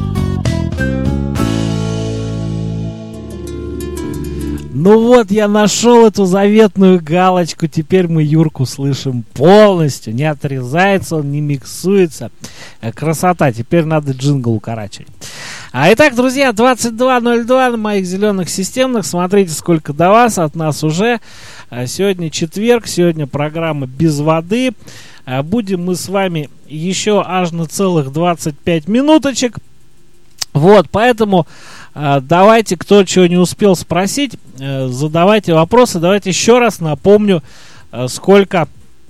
Ну вот, я нашел эту заветную галочку. Теперь мы Юрку слышим полностью. Не отрезается он, не миксуется. Красота. Теперь надо джингл укорачивать. Итак, друзья, 22:02 на моих зеленых системных. Смотрите, сколько до вас, от нас уже. Сегодня четверг, сегодня программа «Без воды». Будем мы с вами еще аж на целых 25 минуточек. Вот, поэтому давайте, кто чего не успел спросить, задавайте вопросы. Давайте еще раз напомню, сколько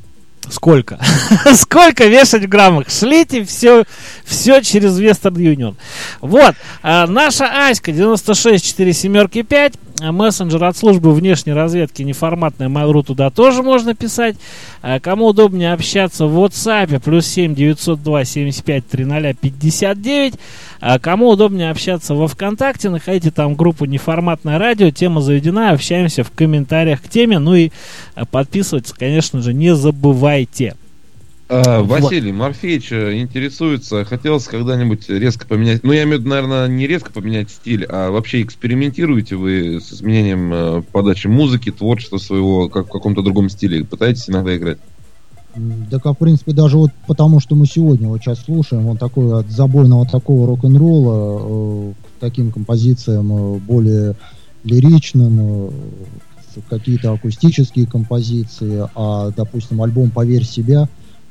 вешать в граммах. Шлите все через Western Union. Вот, наша Аська 96475, мессенджер от службы внешней разведки неформатная Mail.ru, туда тоже можно писать. Кому удобнее общаться в WhatsApp, +7 902 75 300 59. Кому удобнее общаться во ВКонтакте, находите там группу «Неформатное радио», тема заведена, общаемся в комментариях к теме, ну и подписываться, конечно же, не забывайте. Василий Морфеевич интересуется, хотелось когда-нибудь резко поменять, ну я имею в виду, наверное, не резко поменять стиль, а вообще экспериментируете вы с изменением подачи музыки, творчества своего, как в каком-то другом стиле, пытаетесь иногда играть? Да, как, в принципе, даже вот потому, что мы сегодня вот сейчас слушаем, вот такой от забойного такого рок-н-ролла к таким композициям более лиричным, какие-то акустические композиции, а, допустим, альбом «Поверь в себя»,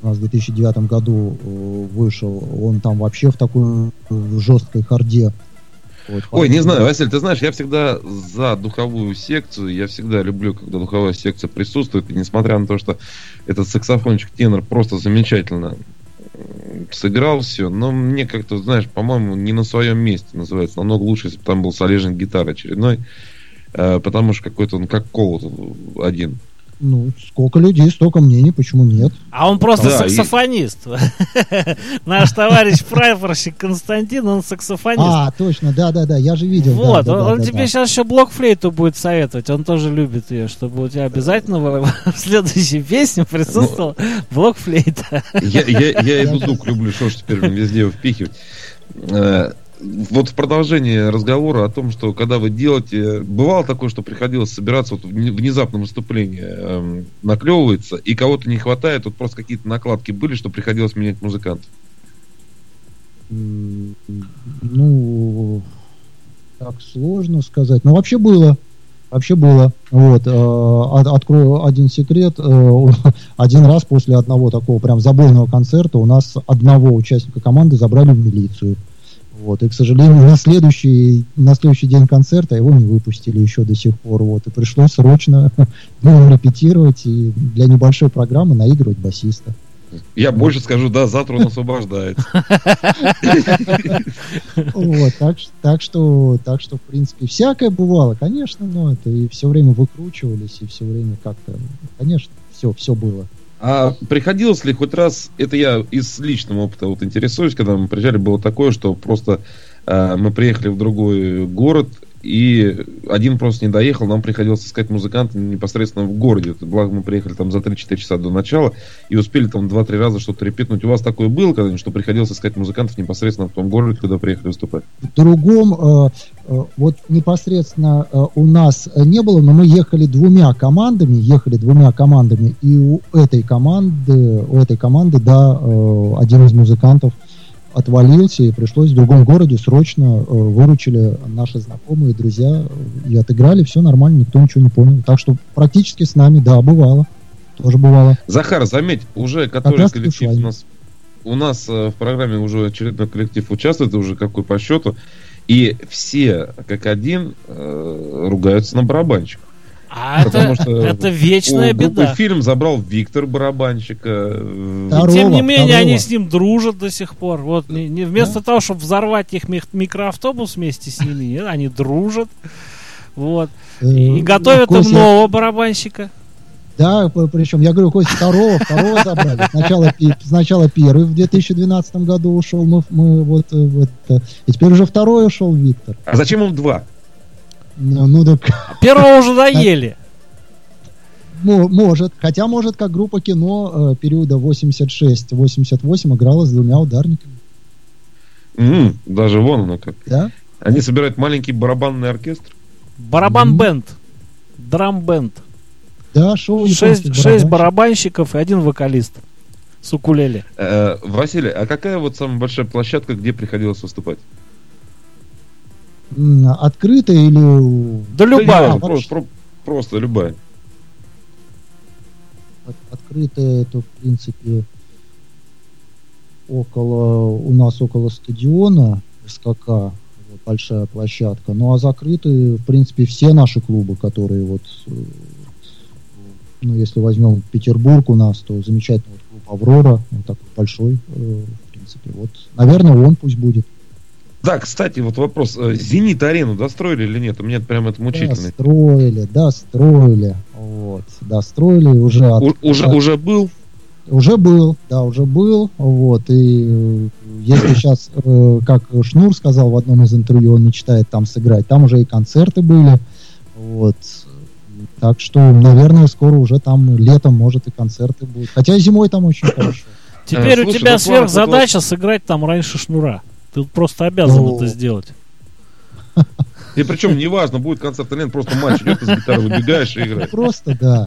у нас в 2009 году вышел, он там вообще в такой жесткой харде. Вот, Ой, не знаю, Василий, ты знаешь, я всегда за духовую секцию, я всегда люблю, когда духовая секция присутствует, и несмотря на то, что этот саксофончик-тенор просто замечательно сыграл все, но мне как-то, знаешь, по-моему, не на своем месте называется, намного лучше, если бы там был солежник гитары очередной, потому что какой-то он как колот один. Ну, сколько людей, столько мнений, почему нет? А он просто Да, саксофонист. Наш товарищ прапорщик Константин, он саксофонист. А, точно, да, я же видел. Вот, да, он да, тебе да. сейчас еще блокфлейту будет советовать, он тоже любит ее, чтобы у тебя обязательно в следующей песне присутствовал блокфлейта. Я и дудук люблю, что ж теперь везде впихивать. Вот в продолжении разговора о том, что когда вы делаете... Бывало такое, что приходилось собираться, вот внезапно выступление наклевывается, и кого-то не хватает, вот просто какие-то накладки были, что приходилось менять музыкантов? Ну, так сложно сказать. Ну, вообще было. Вот, открою один секрет. Один раз после одного такого прям забойного концерта у нас одного участника команды забрали в милицию. Вот, и, к сожалению, на следующий день концерта его не выпустили еще до сих пор. Вот, и пришлось срочно репетировать и для небольшой программы наигрывать басиста. Я больше скажу, да, завтра он освобождается. Вот, так что, в принципе, всякое бывало, конечно, но это и все время выкручивались, и все время как-то, конечно, все было. А приходилось ли хоть раз, это я из личного опыта вот интересуюсь, когда мы приезжали, было такое, что просто мы приехали в другой город, и один просто не доехал, нам приходилось искать музыканта непосредственно в городе. Благо мы приехали там за 3-4 часа до начала и успели там 2-3 раза что-то репетнуть. У вас такое было когда-нибудь, что приходилось искать музыкантов непосредственно в том городе, куда приехали выступать? В другом, вот непосредственно у нас не было, но мы ехали двумя командами, и у этой команды, да, один из музыкантов отвалился, и пришлось в другом городе срочно выручили наши знакомые, друзья, и отыграли, все нормально, никто ничего не понял. Так что практически с нами, да, бывало. Тоже бывало. Захар, заметь, уже который коллектив у нас в программе уже очередной коллектив участвует, уже какой по счету, и все как один ругаются на барабанщиков. А это вечная беда. Фильм забрал Виктор барабанщика. Тем не менее, они с ним дружат до сих пор. Вот, вместо того, чтобы взорвать их микроавтобус вместе с ними, они дружат. Вот. И готовят им нового барабанщика. Да, причем, я говорю, Костя, второго забрали. Сначала первый в 2012 году ушел, мы вот это. И теперь уже второй ушел Виктор. А зачем им два? Ну так... Первого уже доели. Может. Хотя, может, как группа кино периода 86-88 играла с двумя ударниками. Даже вон оно как. Да? Они собирают маленький барабанный оркестр. Барабан-бенд. Драм-бенд. Да, шоу. 6 барабанщиков и 1 вокалист с укулеле. Василий, а какая вот самая большая площадка, где приходилось выступать? Открытая или... Да любая. Просто любая. Открытая, это, в принципе, у нас около стадиона СКК, вот, большая площадка. Ну, а закрытые, в принципе, все наши клубы, которые вот... Ну, если возьмем Петербург у нас, то замечательный вот клуб «Аврора», он такой большой, в принципе. Вот, наверное, он пусть будет. Да, кстати, вот вопрос. «Зенит-арену» достроили или нет? У меня прям это мучительно. Достроили. Вот. Достроили уже. Уже был? Уже был. Вот. И если сейчас, как Шнур сказал в одном из интервью, он мечтает там сыграть, там уже и концерты были. Вот. Так что, наверное, скоро уже там летом, может, и концерты будут. Хотя зимой там очень хорошо. Теперь у тебя сверхзадача сыграть там раньше Шнура. Ты просто обязан это сделать. И причем неважно, будет концерт или нет, просто матч идет, ты с гитарой выбегаешь и играешь. Просто, да.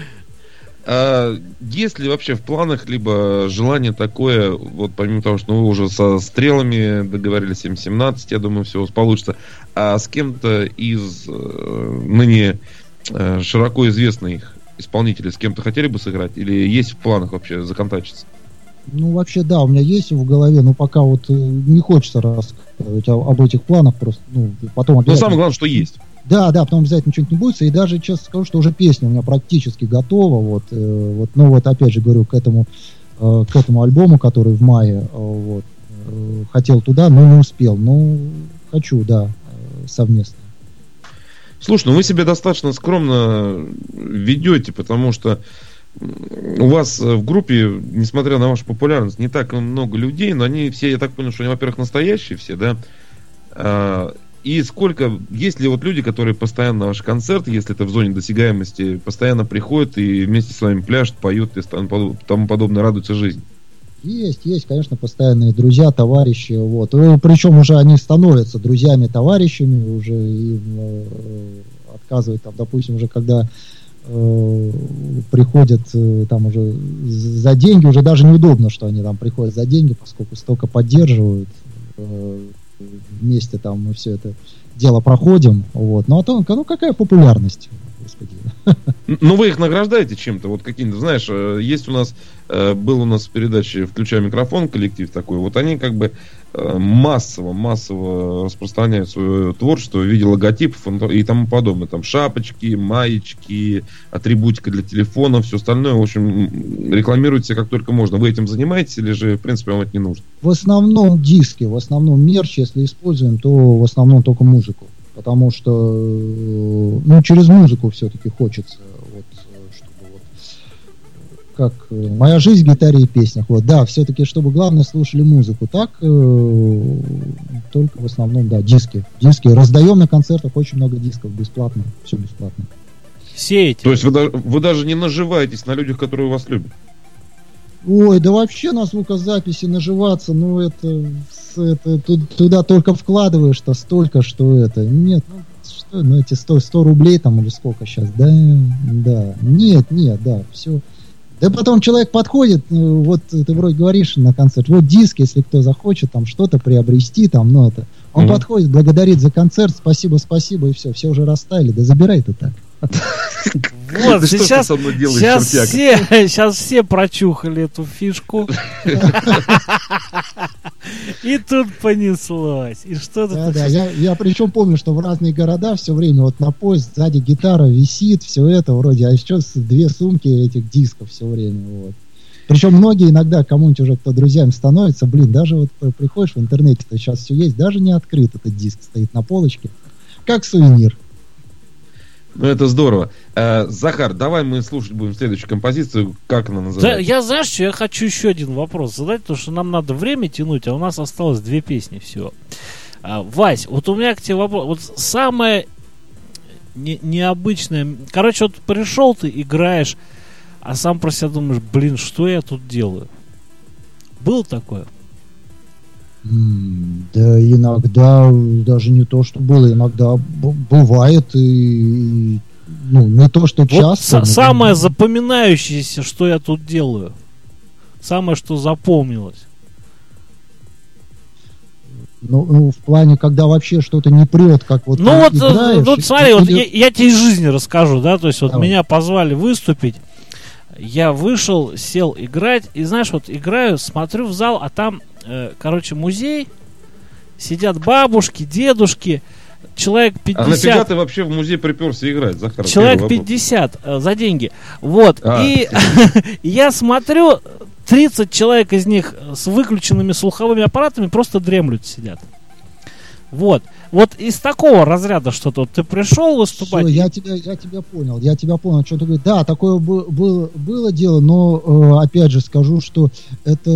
Есть ли вообще в планах либо желание такое, вот помимо того, что вы уже со Стрелами договорились, 7-17, я думаю, все получится, а с кем-то из ныне широко известных исполнителей, с кем-то хотели бы сыграть? Или есть в планах вообще законтачиться? Ну, вообще, да, у меня есть в голове, но пока вот не хочется рассказывать об этих планах, просто, потом обязательно... Но самое главное, что есть. Да, потом обязательно что-нибудь не будет, и даже, честно скажу, что уже песня у меня практически готова, но опять же говорю, к этому альбому, который в мае, хотел туда, но не успел, хочу, да, совместно. Слушай, вы себя достаточно скромно ведете, потому что у вас в группе, несмотря на вашу популярность, не так много людей, но они все, я так понял, что они, во-первых, настоящие все, да? И есть ли люди, которые постоянно на ваши концерты, если это в зоне досягаемости, постоянно приходят и вместе с вами пляшут, поют и тому подобное, радуются жизни? Есть, конечно, постоянные друзья, товарищи, причем уже они становятся друзьями, товарищами, уже им отказывают, допустим, уже когда приходят там уже за деньги, уже даже неудобно, что они там приходят за деньги, поскольку столько поддерживают, вместе там мы все это дело проходим, ну а то, какая популярность, господи. Ну вы их награждаете чем-то, каким-то, знаешь, был у нас в передаче «Включай микрофон» коллектив такой, они как бы массово распространяют свое творчество в виде логотипов и тому подобное. Там шапочки, маечки, атрибутика для телефона, все остальное. В общем, рекламируйте как только можно. Вы этим занимаетесь или же, в принципе, вам это не нужно? В основном диски, в основном мерч, если используем, то в основном только музыку. Потому что через музыку все-таки хочется, чтобы как моя жизнь в гитаре и песнях. Да, все-таки, чтобы главное слушали музыку. Так, только в основном, да, диски. Раздаем на концертах очень много дисков бесплатно. Все бесплатно. Сеете. То есть вы даже не наживаетесь на людях, которые вас любят? Ой, да вообще на звукозаписи наживаться, туда только вкладываешь-то столько, что это. Нет, эти 100 рублей там или сколько сейчас, да. Нет, да, все. Да потом человек подходит, ты вроде говоришь на концерт, диск, если кто захочет там что-то приобрести, он подходит, благодарит за концерт, спасибо, и все уже растаяли, да забирай ты так. Сейчас все прочухали эту фишку. И тут понеслось. И что-то. Да, я причем помню, что в разные города все время на поезд сзади гитара висит, все это вроде, а еще 2 сумки этих дисков все время. Причем многие иногда кому-нибудь уже кто друзьями становится, даже приходишь в интернете, то сейчас все есть, даже не открыт этот диск, стоит на полочке, как сувенир. Это здорово. Захар, давай мы слушать будем следующую композицию. Как она называется? Знаешь, что я хочу еще один вопрос задать, потому что нам надо время тянуть, а у нас осталось 2 песни всего. Вась, у меня к тебе вопрос. Самое необычное... Короче, пришел ты, играешь, а сам про себя думаешь, что я тут делаю? Было такое? Да, иногда даже не то, что было, иногда бывает и не то, что часто. Самое запоминающееся, что я тут делаю, самое, что запомнилось. В плане, когда вообще что-то не прет, как играешь. Смотри, я тебе из жизни расскажу, да, то есть меня позвали выступить, я вышел, сел играть, и знаешь, играю, смотрю в зал, а там музей, сидят бабушки, дедушки, человек 50. А нафига ты вообще в музей приперся играть, Захар? Человек 50 за деньги. И я смотрю, 30 человек из них с выключенными слуховыми аппаратами просто дремлют, сидят. Из такого разряда что-то. Ты пришел выступать? Все, я тебя понял. Что ты говоришь? Да, такое было дело, но опять же скажу, что это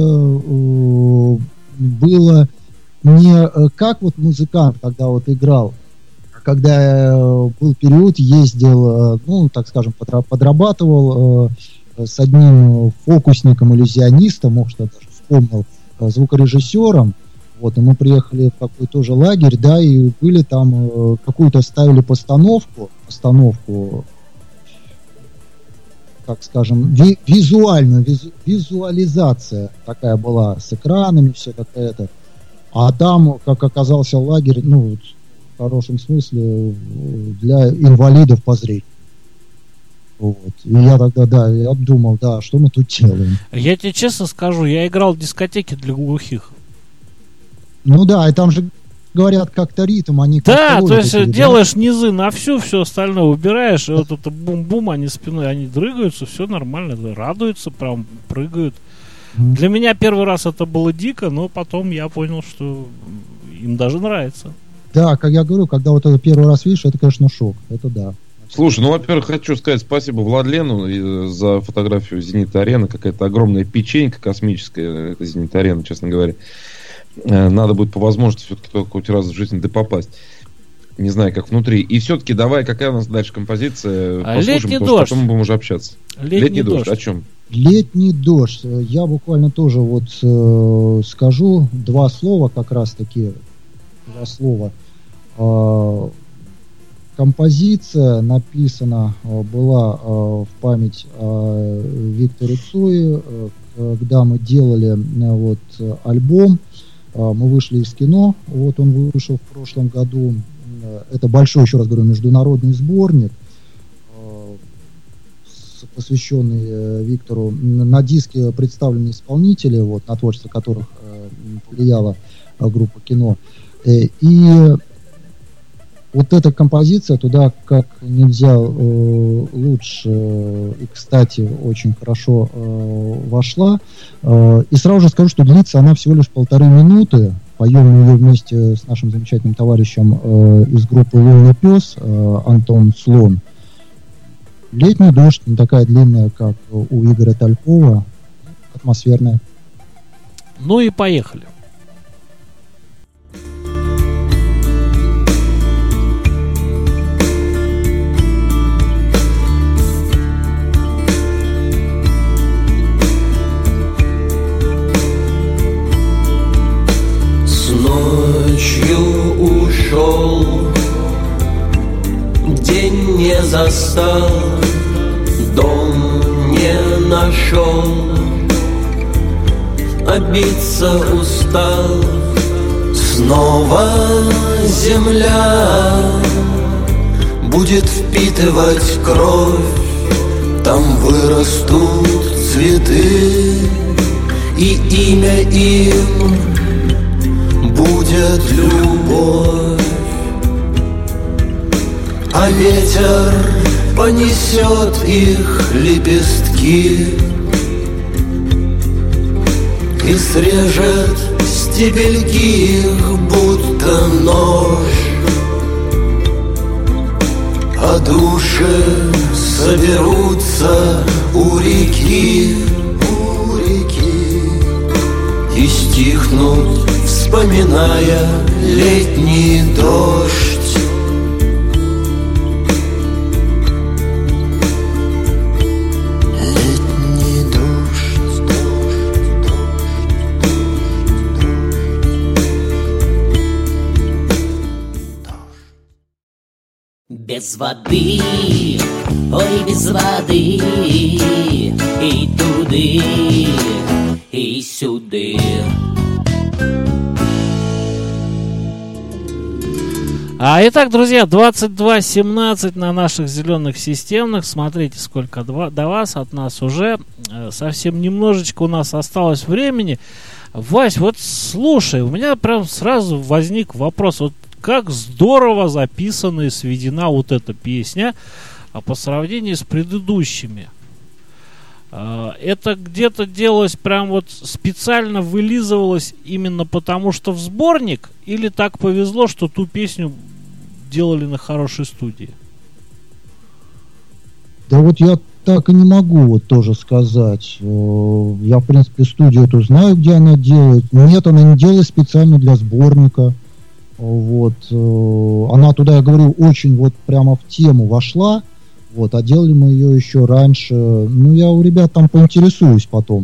было не как музыкант, когда играл, когда был период, ездил, так скажем, подрабатывал с одним фокусником, иллюзионистом, может, я даже вспомнил, звукорежиссером. И мы приехали в такой тоже лагерь, да, и были там, какую-то ставили постановку, так скажем, визуализация такая была, с экранами, все такое-то. А там, как оказался лагерь, в хорошем смысле, для инвалидов по зрению. Вот. И я тогда, я думал, что мы тут делаем. Я тебе честно скажу, я играл в дискотеке для глухих. Ну да, и там же говорят как-то ритм, они Да, то есть делаешь низы на все остальное убираешь, и вот это бум-бум, они спиной, они дрыгаются, все нормально, радуются, прям прыгают. Для меня первый раз это было дико, но потом я понял, что им даже нравится. Да, как я говорю, когда вот это первый раз видишь, это, конечно, шок, это да. Слушай, во-первых, хочу сказать спасибо Владлену за фотографию «Зенит-арены». Какая-то огромная печенька космическая, это «Зенит-арена», честно говоря. Надо будет по возможности все-таки только хоть раз в жизни допопасть. Не знаю, как внутри. И все-таки давай, какая у нас дальше композиция? Послушаем, «Летний дождь». Потом мы будем уже общаться. «Летний дождь». О чем? «Летний дождь». Я буквально тоже скажу два слова, как раз таки. Два слова. Композиция написана была в память о Викторе Цое, когда мы делали альбом. Мы вышли из кино, он вышел в прошлом году. Это большой, еще раз говорю, международный сборник, посвященный Виктору. На диске представлены исполнители, на творчество которых повлияла группа «Кино». И вот эта композиция туда как нельзя лучше и, кстати, очень хорошо вошла. И сразу же скажу, что длится она всего лишь 1,5 минуты. Поем мы ее вместе с нашим замечательным товарищем из группы «Лунный пес» Антон Слон. «Летний дождь», не такая длинная, как у Игоря Талькова, атмосферная. Ну и поехали. Ночью ушел, день не застал, дом не нашел, обиться устал. Снова земля будет впитывать кровь, там вырастут цветы, и имя им будет любовь. А ветер понесет их лепестки и срежет стебельки их, будто нож. А души соберутся у реки, и стихнут, вспоминая летний дождь. Летний дождь, Без воды, ой, без воды, и туды, и сюды. Итак, друзья, 22:17 на наших зеленых системах. Смотрите, сколько до вас, от нас уже. Совсем немножечко у нас осталось времени. Вась, вот слушай, у меня прям сразу возник вопрос. Вот как здорово записана и сведена вот эта песня, по сравнению с предыдущими. Это где-то делалось прям вот специально вылизывалось именно потому, что в сборник, или так повезло, что ту песню делали на хорошей студии? Да вот я так и не могу тоже сказать. Я, в принципе, студию эту знаю, где она делает. Нет, она не делалась специально для сборника. Она туда, я говорю, очень прямо в тему вошла. А делали мы ее еще раньше. Ну, я у ребят там поинтересуюсь потом.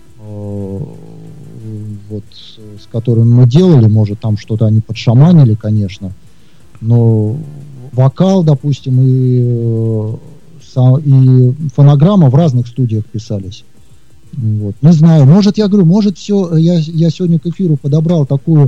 С которыми мы делали, может, там что-то они подшаманили, конечно. Но вокал, допустим, и фонограмма в разных студиях писались. Не знаю, может, я говорю, может, все, я сегодня к эфиру подобрал такую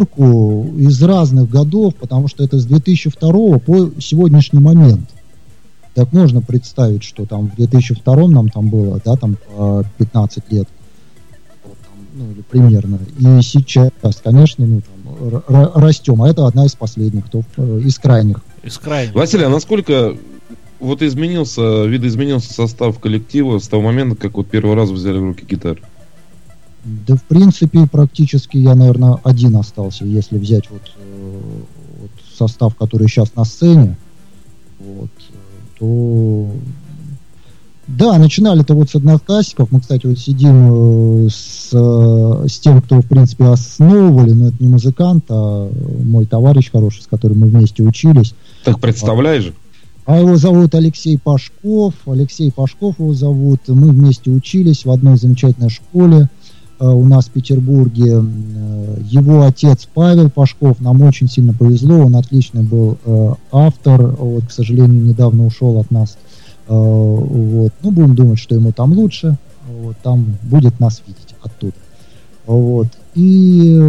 подборку из разных годов, потому что это с 2002 по сегодняшний момент. Так можно представить, что там в 2002 нам там было, да, там 15 лет, вот там, ну, или примерно. И сейчас, конечно, ну, там, растем. А это одна из последних, из крайних. Василий, а насколько вот видоизменился состав коллектива с того момента, как вот первый раз взяли в руки гитару? Да, в принципе, практически я, наверное, один остался, если взять вот состав, который сейчас на сцене, вот, то... Да, начинали-то вот с одноклассников. Мы, кстати, вот сидим с тем, кто, в принципе, основывали, но это не музыкант, а мой товарищ хороший, с которым мы вместе учились. Так представляешь же. А его зовут Алексей Пашков. Алексей Пашков его зовут. Мы вместе учились в одной замечательной школе у нас в Петербурге. Его отец Павел Пашков. Нам очень сильно повезло. Он отличный был автор. Вот, к сожалению, недавно ушел от нас. Вот. Ну, будем думать, что ему там лучше. Вот. Там будет нас видеть оттуда. Вот. И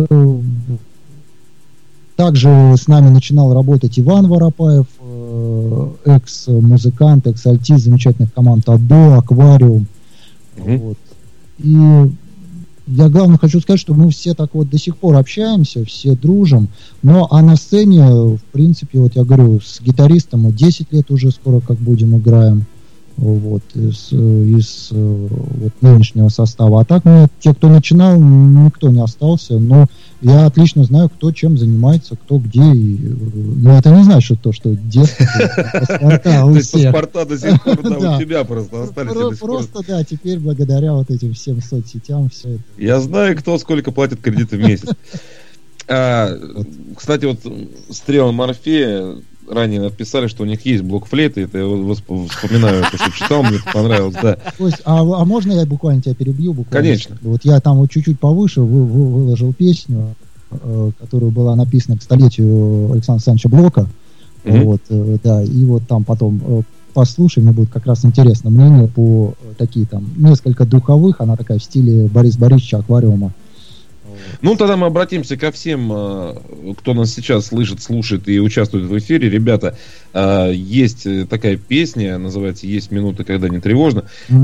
также с нами начинал работать Иван Воропаев, экс-музыкант, экс-альтист замечательных команд АДО, Аквариум. Вот. И я главное хочу сказать, что мы все так вот до сих пор общаемся, все дружим. Но а на сцене, в принципе, вот я говорю, с гитаристом мы 10 лет уже скоро как будем играем. Вот, из вот нынешнего состава. А так, ну, те, кто начинал, никто не остался. Но я отлично знаю, кто чем занимается, кто где. Но это не значит то, что детство, паспорта у всех. Паспорта до сих пор у тебя просто остались. Просто, да, теперь благодаря вот этим всем соцсетям все это. Я знаю, кто сколько платит кредиты в месяц. Кстати, вот Стрела Морфея ранее написали, что у них есть блок флейты. Это я вспоминаю, то, что читал, мне это понравилось, да. А можно я буквально тебя перебью? Конечно. Вот я там вот чуть-чуть повыше выложил песню, которая была написана к столетию Александра Александровича Блока. Вот, да, и вот там потом послушай, мне будет как раз интересно мнение по такие там несколько духовых, она такая в стиле Бориса Борисовича Аквариума. Ну, тогда мы обратимся ко всем, кто нас сейчас слышит, слушает и участвует в эфире. Ребята, есть такая песня, называется «Есть минуты, когда не тревожно».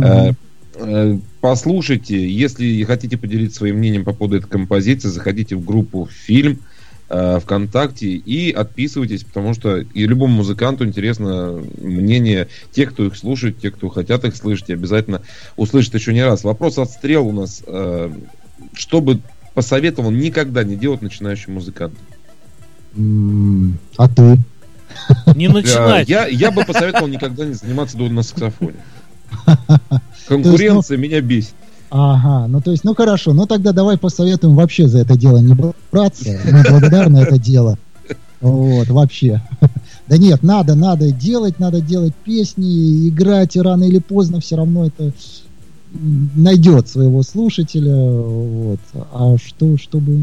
Послушайте, если хотите поделиться своим мнением по поводу этой композиции, заходите в группу «Фильм» ВКонтакте и отписывайтесь, потому что и любому музыканту интересно мнение тех, кто их слушает, тех, кто хотят их слышать, и обязательно услышат еще не раз. Вопрос от Стрел у нас. Чтобы посоветовал никогда не делать начинающим музыкантом? А ты? Не начинать. Я бы посоветовал никогда не заниматься на саксофоне. Конкуренция меня бесит. Ага, ну то есть, ну хорошо, ну тогда давай посоветуем вообще за это дело не браться. Мы благодарны это дело. Вот, вообще. Да нет, надо делать песни, играть, и рано или поздно все равно это найдет своего слушателя, вот. А чтобы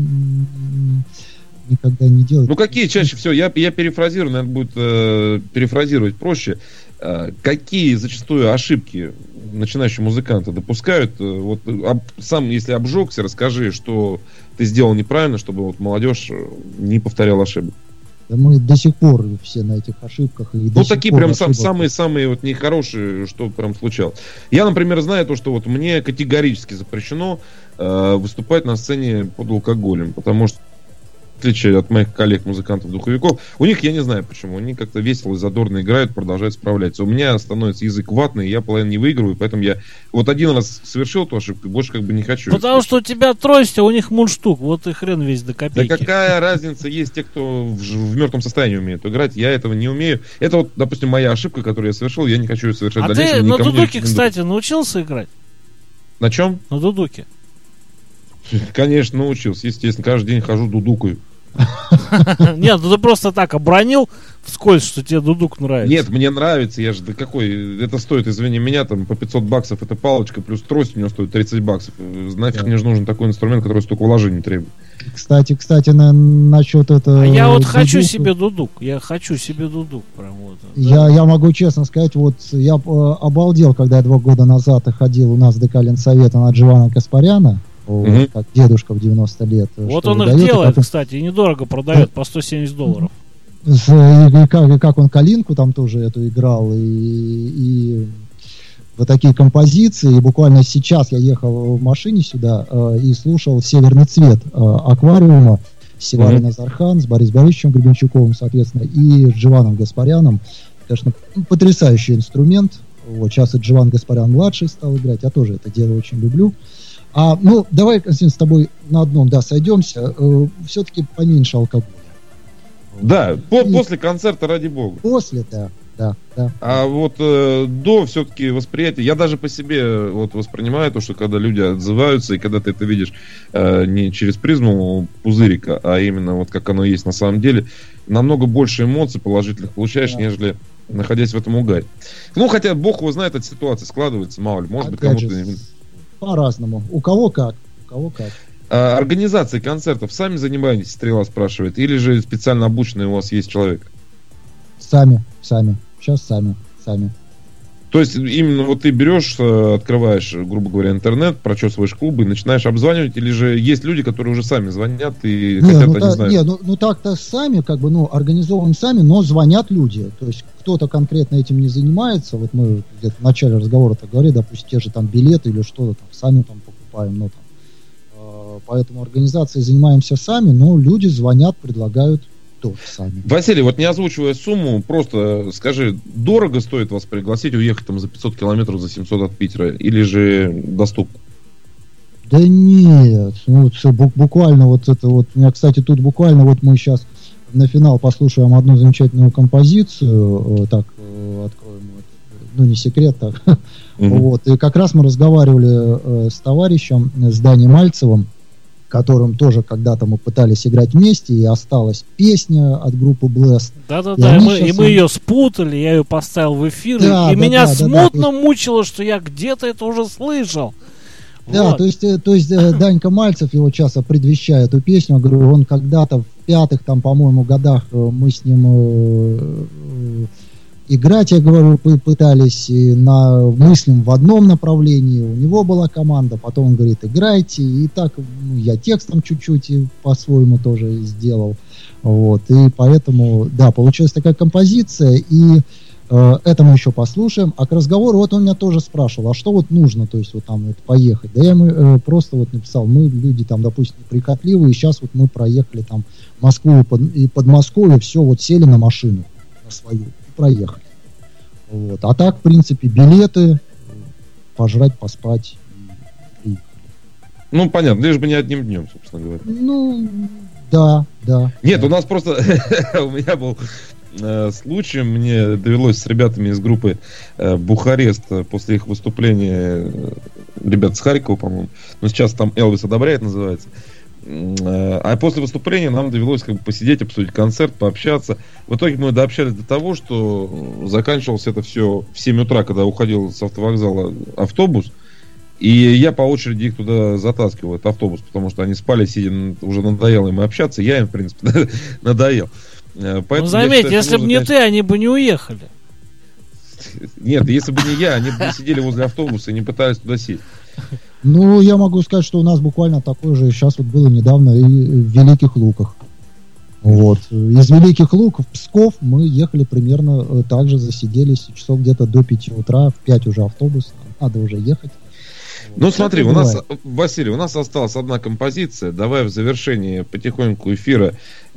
никогда не делать. Ну какие чаще всего, я перефразирую, наверное, будет перефразировать проще. Какие зачастую ошибки начинающие музыканты допускают? Вот сам, если обжегся, расскажи, что ты сделал неправильно, чтобы вот молодежь не повторяла ошибок. Да мы до сих пор все на этих ошибках. Ну, такие прям самые-самые вот нехорошие, что прям случалось. Я, например, знаю то, что вот мне категорически запрещено выступать на сцене под алкоголем, потому что в отличие от моих коллег-музыкантов-духовиков, у них, я не знаю почему, они как-то весело и задорно играют, продолжают справляться. У меня становится язык ватный, я половину не выигрываю, поэтому я вот один раз совершил эту ошибку, больше как бы не хочу. Потому что у тебя трость, а у них мундштук, вот и хрен весь до копейки. Да какая разница, есть те, кто в мертвом состоянии умеет играть, я этого не умею. Это вот, допустим, моя ошибка, которую я совершил, я не хочу ее совершать дальше. А ты на дудуке, кстати, научился играть? На чем? На дудуке. Конечно, научился, естественно, каждый день хожу дудукаю. Нет, ну ты просто так обронил вскользь, что тебе дудук нравится. Нет, мне нравится, я же, да какой, это стоит, извини меня, там по 500 баксов это палочка, плюс трость у него стоит 30 баксов. Нафиг мне же нужен такой инструмент, который столько вложений требует. Кстати, насчет этого... А я вот хочу себе дудук, прям вот. Я могу честно сказать, вот я обалдел, когда я 2 года назад ходил у нас в ДК Ленсовета на Дживана Каспаряна. Вот, как дедушка в 90 лет. Вот он их делает, кстати, и недорого продает, по $170. как он калинку там тоже эту играл, и вот такие композиции. И буквально сейчас я ехал в машине сюда и слушал «Северный цвет» Аквариума с Севарой Назархан, с Борисом Борисовичем Гребенщиковым, соответственно, и с Джованом Гаспаряном. Конечно, потрясающий инструмент. Вот, сейчас и Джован Гаспарян-младший стал играть. Я тоже это дело очень люблю. Ну, давай, Константин, с тобой на одном, сойдемся. Все-таки поменьше алкоголя. Да, после концерта, ради бога. После, да. А вот до все-таки восприятия, я даже по себе вот воспринимаю то, что когда люди отзываются, и когда ты это видишь не через призму пузырика, а именно вот как оно есть на самом деле, намного больше эмоций положительных получаешь, нежели находясь в этом угаре. Ну, хотя бог его знает, эта ситуация складывается, мало ли, может быть, кому-то... По-разному. У кого как. Организацией концертов сами занимаетесь, Стрела спрашивает, или же специально обученный у вас есть человек? Сами. Сейчас сами. То есть именно вот ты берешь, открываешь, грубо говоря, интернет, прочесываешь клубы и начинаешь обзванивать, или же есть люди, которые уже сами звонят и хотят, они знают? Так-то сами, организовываем сами, но звонят люди. То есть кто-то конкретно этим не занимается. Вот мы где-то в начале разговора-то говорили, допустим, те же там билеты или что-то там сами там покупаем, поэтому организацией занимаемся сами, но люди звонят, предлагают тоже сами. Василий, вот не озвучивая сумму, просто скажи, дорого стоит вас пригласить уехать там за 500 километров, за 700 от Питера, или же доступно? Да нет, буквально у меня, кстати, тут буквально мы сейчас на финал послушаем одну замечательную композицию, откроем, не секрет, так. И как раз мы разговаривали с товарищем, с Даней Мальцевым, которым тоже когда-то мы пытались играть вместе, и осталась песня от группы Blast. Да-да-да, и мы ее спутали, я ее поставил в эфир, и меня смутно мучило, что я где-то это уже слышал. Да, то есть Данька Мальцев его часто предвещает эту песню, я говорю, он когда-то в 5-х, по-моему, годах мы с ним играть, я говорю, пытались мыслим в одном направлении, у него была команда, потом он говорит, играйте, и так я текстом чуть-чуть по-своему тоже сделал, и поэтому, да, получилась такая композиция, и это мы еще послушаем, а к разговору, он меня тоже спрашивал, а что нужно, то есть поехать, да я ему просто написал, мы люди там, допустим, прикотливые, сейчас мы проехали там Москву и Подмосковье, все, сели на машину, на свою, проехали. А так, в принципе, билеты, пожрать, поспать и приехали. Понятно, лишь бы не одним днем, собственно говоря. Да. Нет, у нас просто у меня был случай, мне довелось с ребятами из группы Бухарест после их выступления, ребят с Харькова, по-моему, но сейчас там Элвис одобряет, называется. А после выступления нам довелось посидеть, обсудить концерт, пообщаться. В итоге мы дообщались до того, что заканчивалось это все в 7 утра, когда уходил с автовокзала автобус. И я по очереди их туда затаскивал, этот автобус, потому что они спали, сидя, уже надоело им общаться. Я им, в принципе, надоел. Поэтому заметь, если бы не ты, они бы не уехали. Нет, если бы не я, они бы сидели возле автобуса и не пытались туда сесть. Я могу сказать, что у нас буквально такое же сейчас было недавно и в Великих Луках. Из Великих Лук в Псков мы ехали примерно так же, засиделись часов где-то до 5 утра, в 5 уже автобус, надо уже ехать. Смотри, Василий, у нас осталась одна композиция. Давай в завершении потихоньку эфира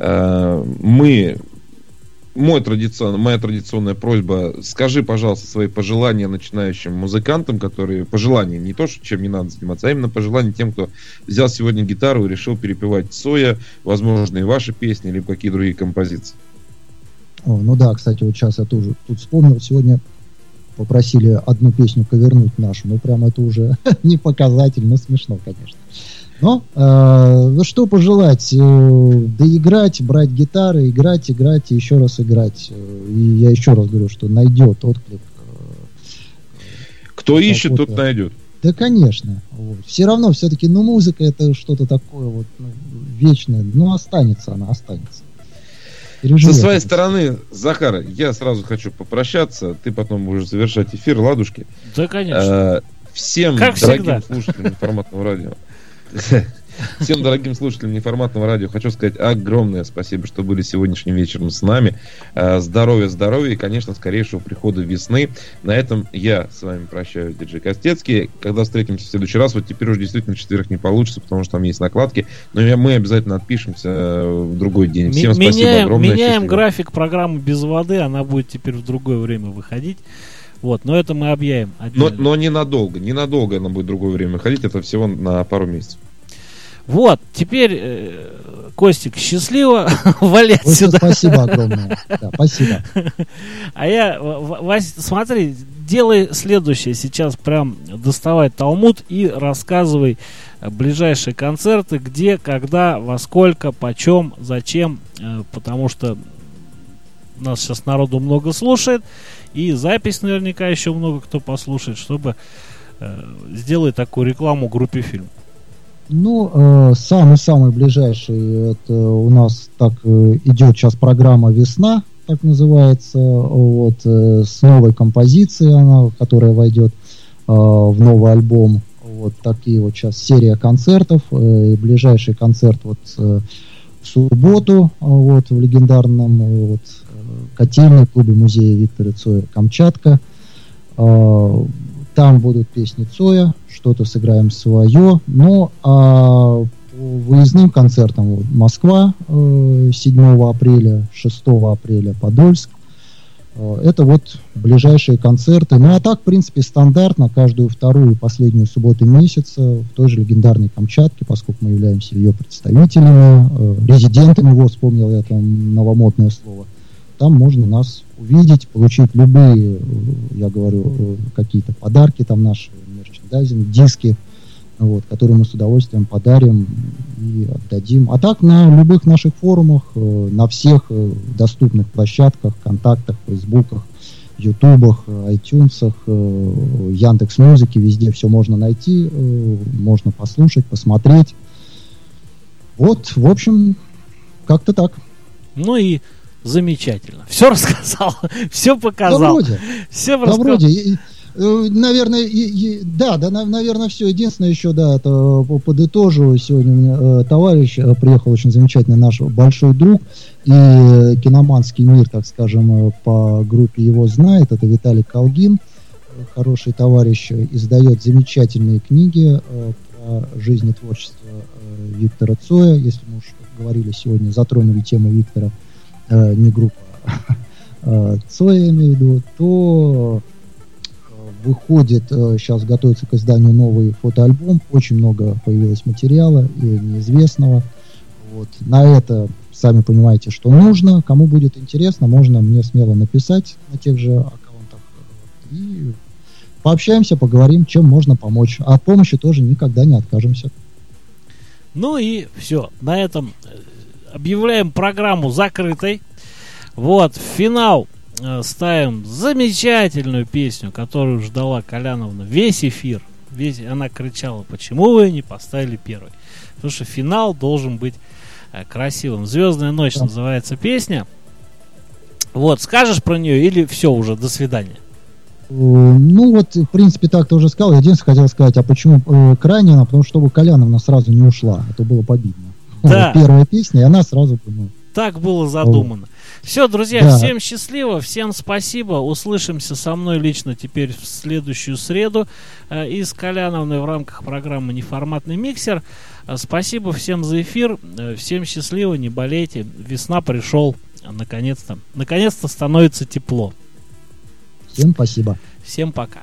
моя традиционная просьба, скажи, пожалуйста, свои пожелания начинающим музыкантам, которые, пожелания не то, чем не надо заниматься, а именно пожелания тем, кто взял сегодня гитару и решил перепевать Цоя, возможно, и ваши песни, либо какие другие композиции. Кстати, сейчас я тоже тут вспомнил, сегодня попросили одну песню ковернуть нашу, прям это уже не показатель, но смешно, конечно. Но что пожелать? Доиграть, брать гитары, играть, и еще раз играть. И я еще раз говорю, что найдет отклик. Кто ищет, тот найдет. Да, конечно. Все равно, все-таки, музыка это что-то такое вечное. Останется она, останется. Со своей стороны, Захар, я сразу хочу попрощаться. Ты потом будешь завершать эфир, ладушки. Да, конечно. Всем как дорогим всегда слушателям информатного радио. Всем дорогим слушателям неформатного радио хочу сказать огромное спасибо, что были сегодняшним вечером с нами. Здоровья, здоровья и, конечно, скорейшего прихода весны. На этом я с вами прощаюсь, диджей Костецкий. Когда встретимся в следующий раз, вот теперь уже действительно в четверг не получится, потому что там есть накладки, но мы обязательно отпишемся в другой день. Всем спасибо огромное. Меняем график программы «Без воды», она будет теперь в другое время выходить. Вот, но это мы объявим отдельно. Но ненадолго она будет в другое время выходить, это всего на пару месяцев. Вот, теперь, Костик, счастливо, вали отсюда. Спасибо огромное. Да, спасибо. А я, Вась, смотри, делай следующее. Сейчас прям доставай талмуд и рассказывай ближайшие концерты, где, когда, во сколько, почем, зачем, потому что нас сейчас народу много слушает, и запись наверняка еще много кто послушает, чтобы сделать такую рекламу группе «Фильм». Ну, самый-самый ближайший, это у нас так идет сейчас программа «Весна», так называется, вот, с новой композицией, она, которая войдет в новый альбом. Вот такие вот сейчас серия концертов. И ближайший концерт вот в субботу вот, в легендарном вот, котельной клубе музея Виктора Цоя «Камчатка». Там будут песни Цоя, что-то сыграем свое. Ну, а по выездным концертам вот, Москва 7 апреля, 6 апреля Подольск. Это вот ближайшие концерты. Ну, а так, в принципе, стандартно каждую вторую и последнюю субботу месяца в той же легендарной Камчатке, поскольку мы являемся ее представителями, резидентами, вот, вспомнил я там новомодное слово. Там можно нас увидеть, получить любые, я говорю, какие-то подарки, там наши мерчендайзинг, диски, вот, которые мы с удовольствием подарим и отдадим. А так на любых наших форумах, на всех доступных площадках, контактах, фейсбуках, ютубах, айтюнсах, Яндекс.Музыке, везде все можно найти, можно послушать, посмотреть. Вот, в общем, как-то так. Ну и замечательно. Все рассказал, все показал. Да вроде. Все да вроде. Наверное, наверное, все. Единственное еще, да, это подытожу. Сегодня у меня товарищ приехал, очень замечательный наш большой друг, и киноманский мир, так скажем, по группе его знает. Это Виталий Колгин, хороший товарищ, издает замечательные книги про жизнь и творчество Виктора Цоя. Если мы уж говорили сегодня, затронули тему Виктора, не группа Цоя, я имею в виду, то выходит, сейчас готовится к изданию новый фотоальбом, очень много появилось материала и неизвестного. Вот. На это, сами понимаете, что нужно. Кому будет интересно, можно мне смело написать на тех же аккаунтах. И пообщаемся, поговорим, чем можно помочь. А от помощи тоже никогда не откажемся. Ну и все. На этом объявляем программу закрытой. Вот, в финал ставим замечательную песню, которую ждала Коляновна весь эфир. Она кричала: почему вы не поставили первый? Потому что финал должен быть красивым. «Звездная ночь» называется песня. Вот, скажешь про нее или все уже, до свидания? Ну вот, в принципе, так ты уже сказал. Я единственное хотел сказать, а почему крайне она? Потому что чтобы Коляновна сразу не ушла, это было победно. Да. Первая песня, и она сразу... Так было задумано. Все, друзья, да. Всем счастливо, всем спасибо. Услышимся со мной лично теперь в следующую среду и с Коляновной в рамках программы «Неформатный миксер». Спасибо всем за эфир. Всем счастливо, не болейте. Весна пришел. Наконец-то. Наконец-то становится тепло. Всем спасибо. Всем пока.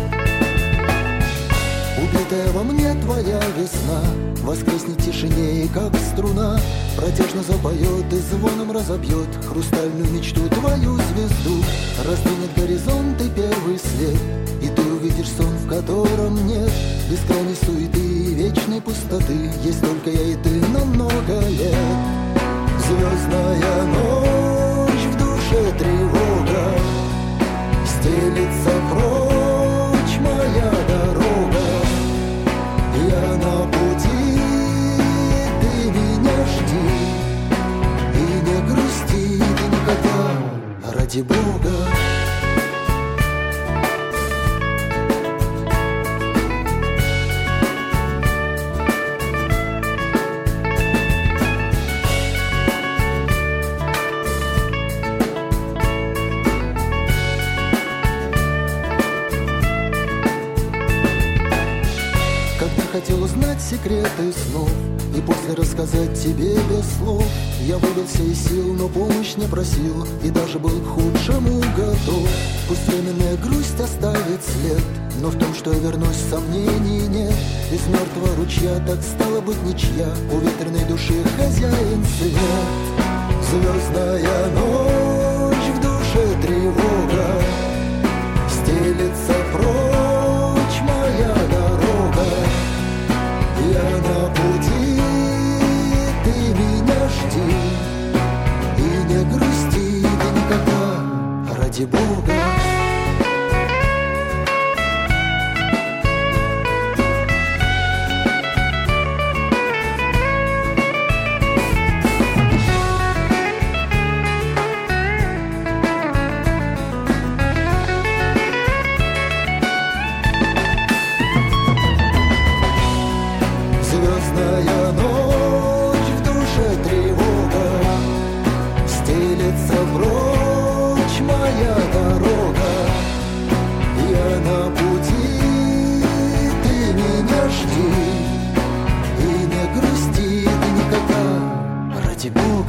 Воскреснет в тишине, как струна, протяжно запоет и звоном разобьет хрустальную мечту, твою звезду. Раздвинет горизонт и первый свет, и ты увидишь сон, в котором нет бескрайней суеты и вечной пустоты. Есть только я и ты на много лет. Звездная ночь, в душе тревога, стелится прочь моя дорога. Я на пути, ты меня жди, и не грусти ты никогда, ради Бога. Хотел узнать секреты снов и после рассказать тебе без слов. Я выбился из сил, но помощь не просил, и даже был к худшему готов. Пусть временная грусть оставит след, но в том, что я вернусь, сомнений нет. Из мертвого ручья так стало быть ничья, у ветреной души хозяин свет. Звездная ночь, в душе тревога, стелится прочь моя дорога. Я на пути, ты меня жди, и не грусти ты никогда, ради Бога. Звездная ночь, в душе тревога, стелется прочь моя дорога. Я на пути, ты меня жди, и не грусти ты никогда, ради Бога.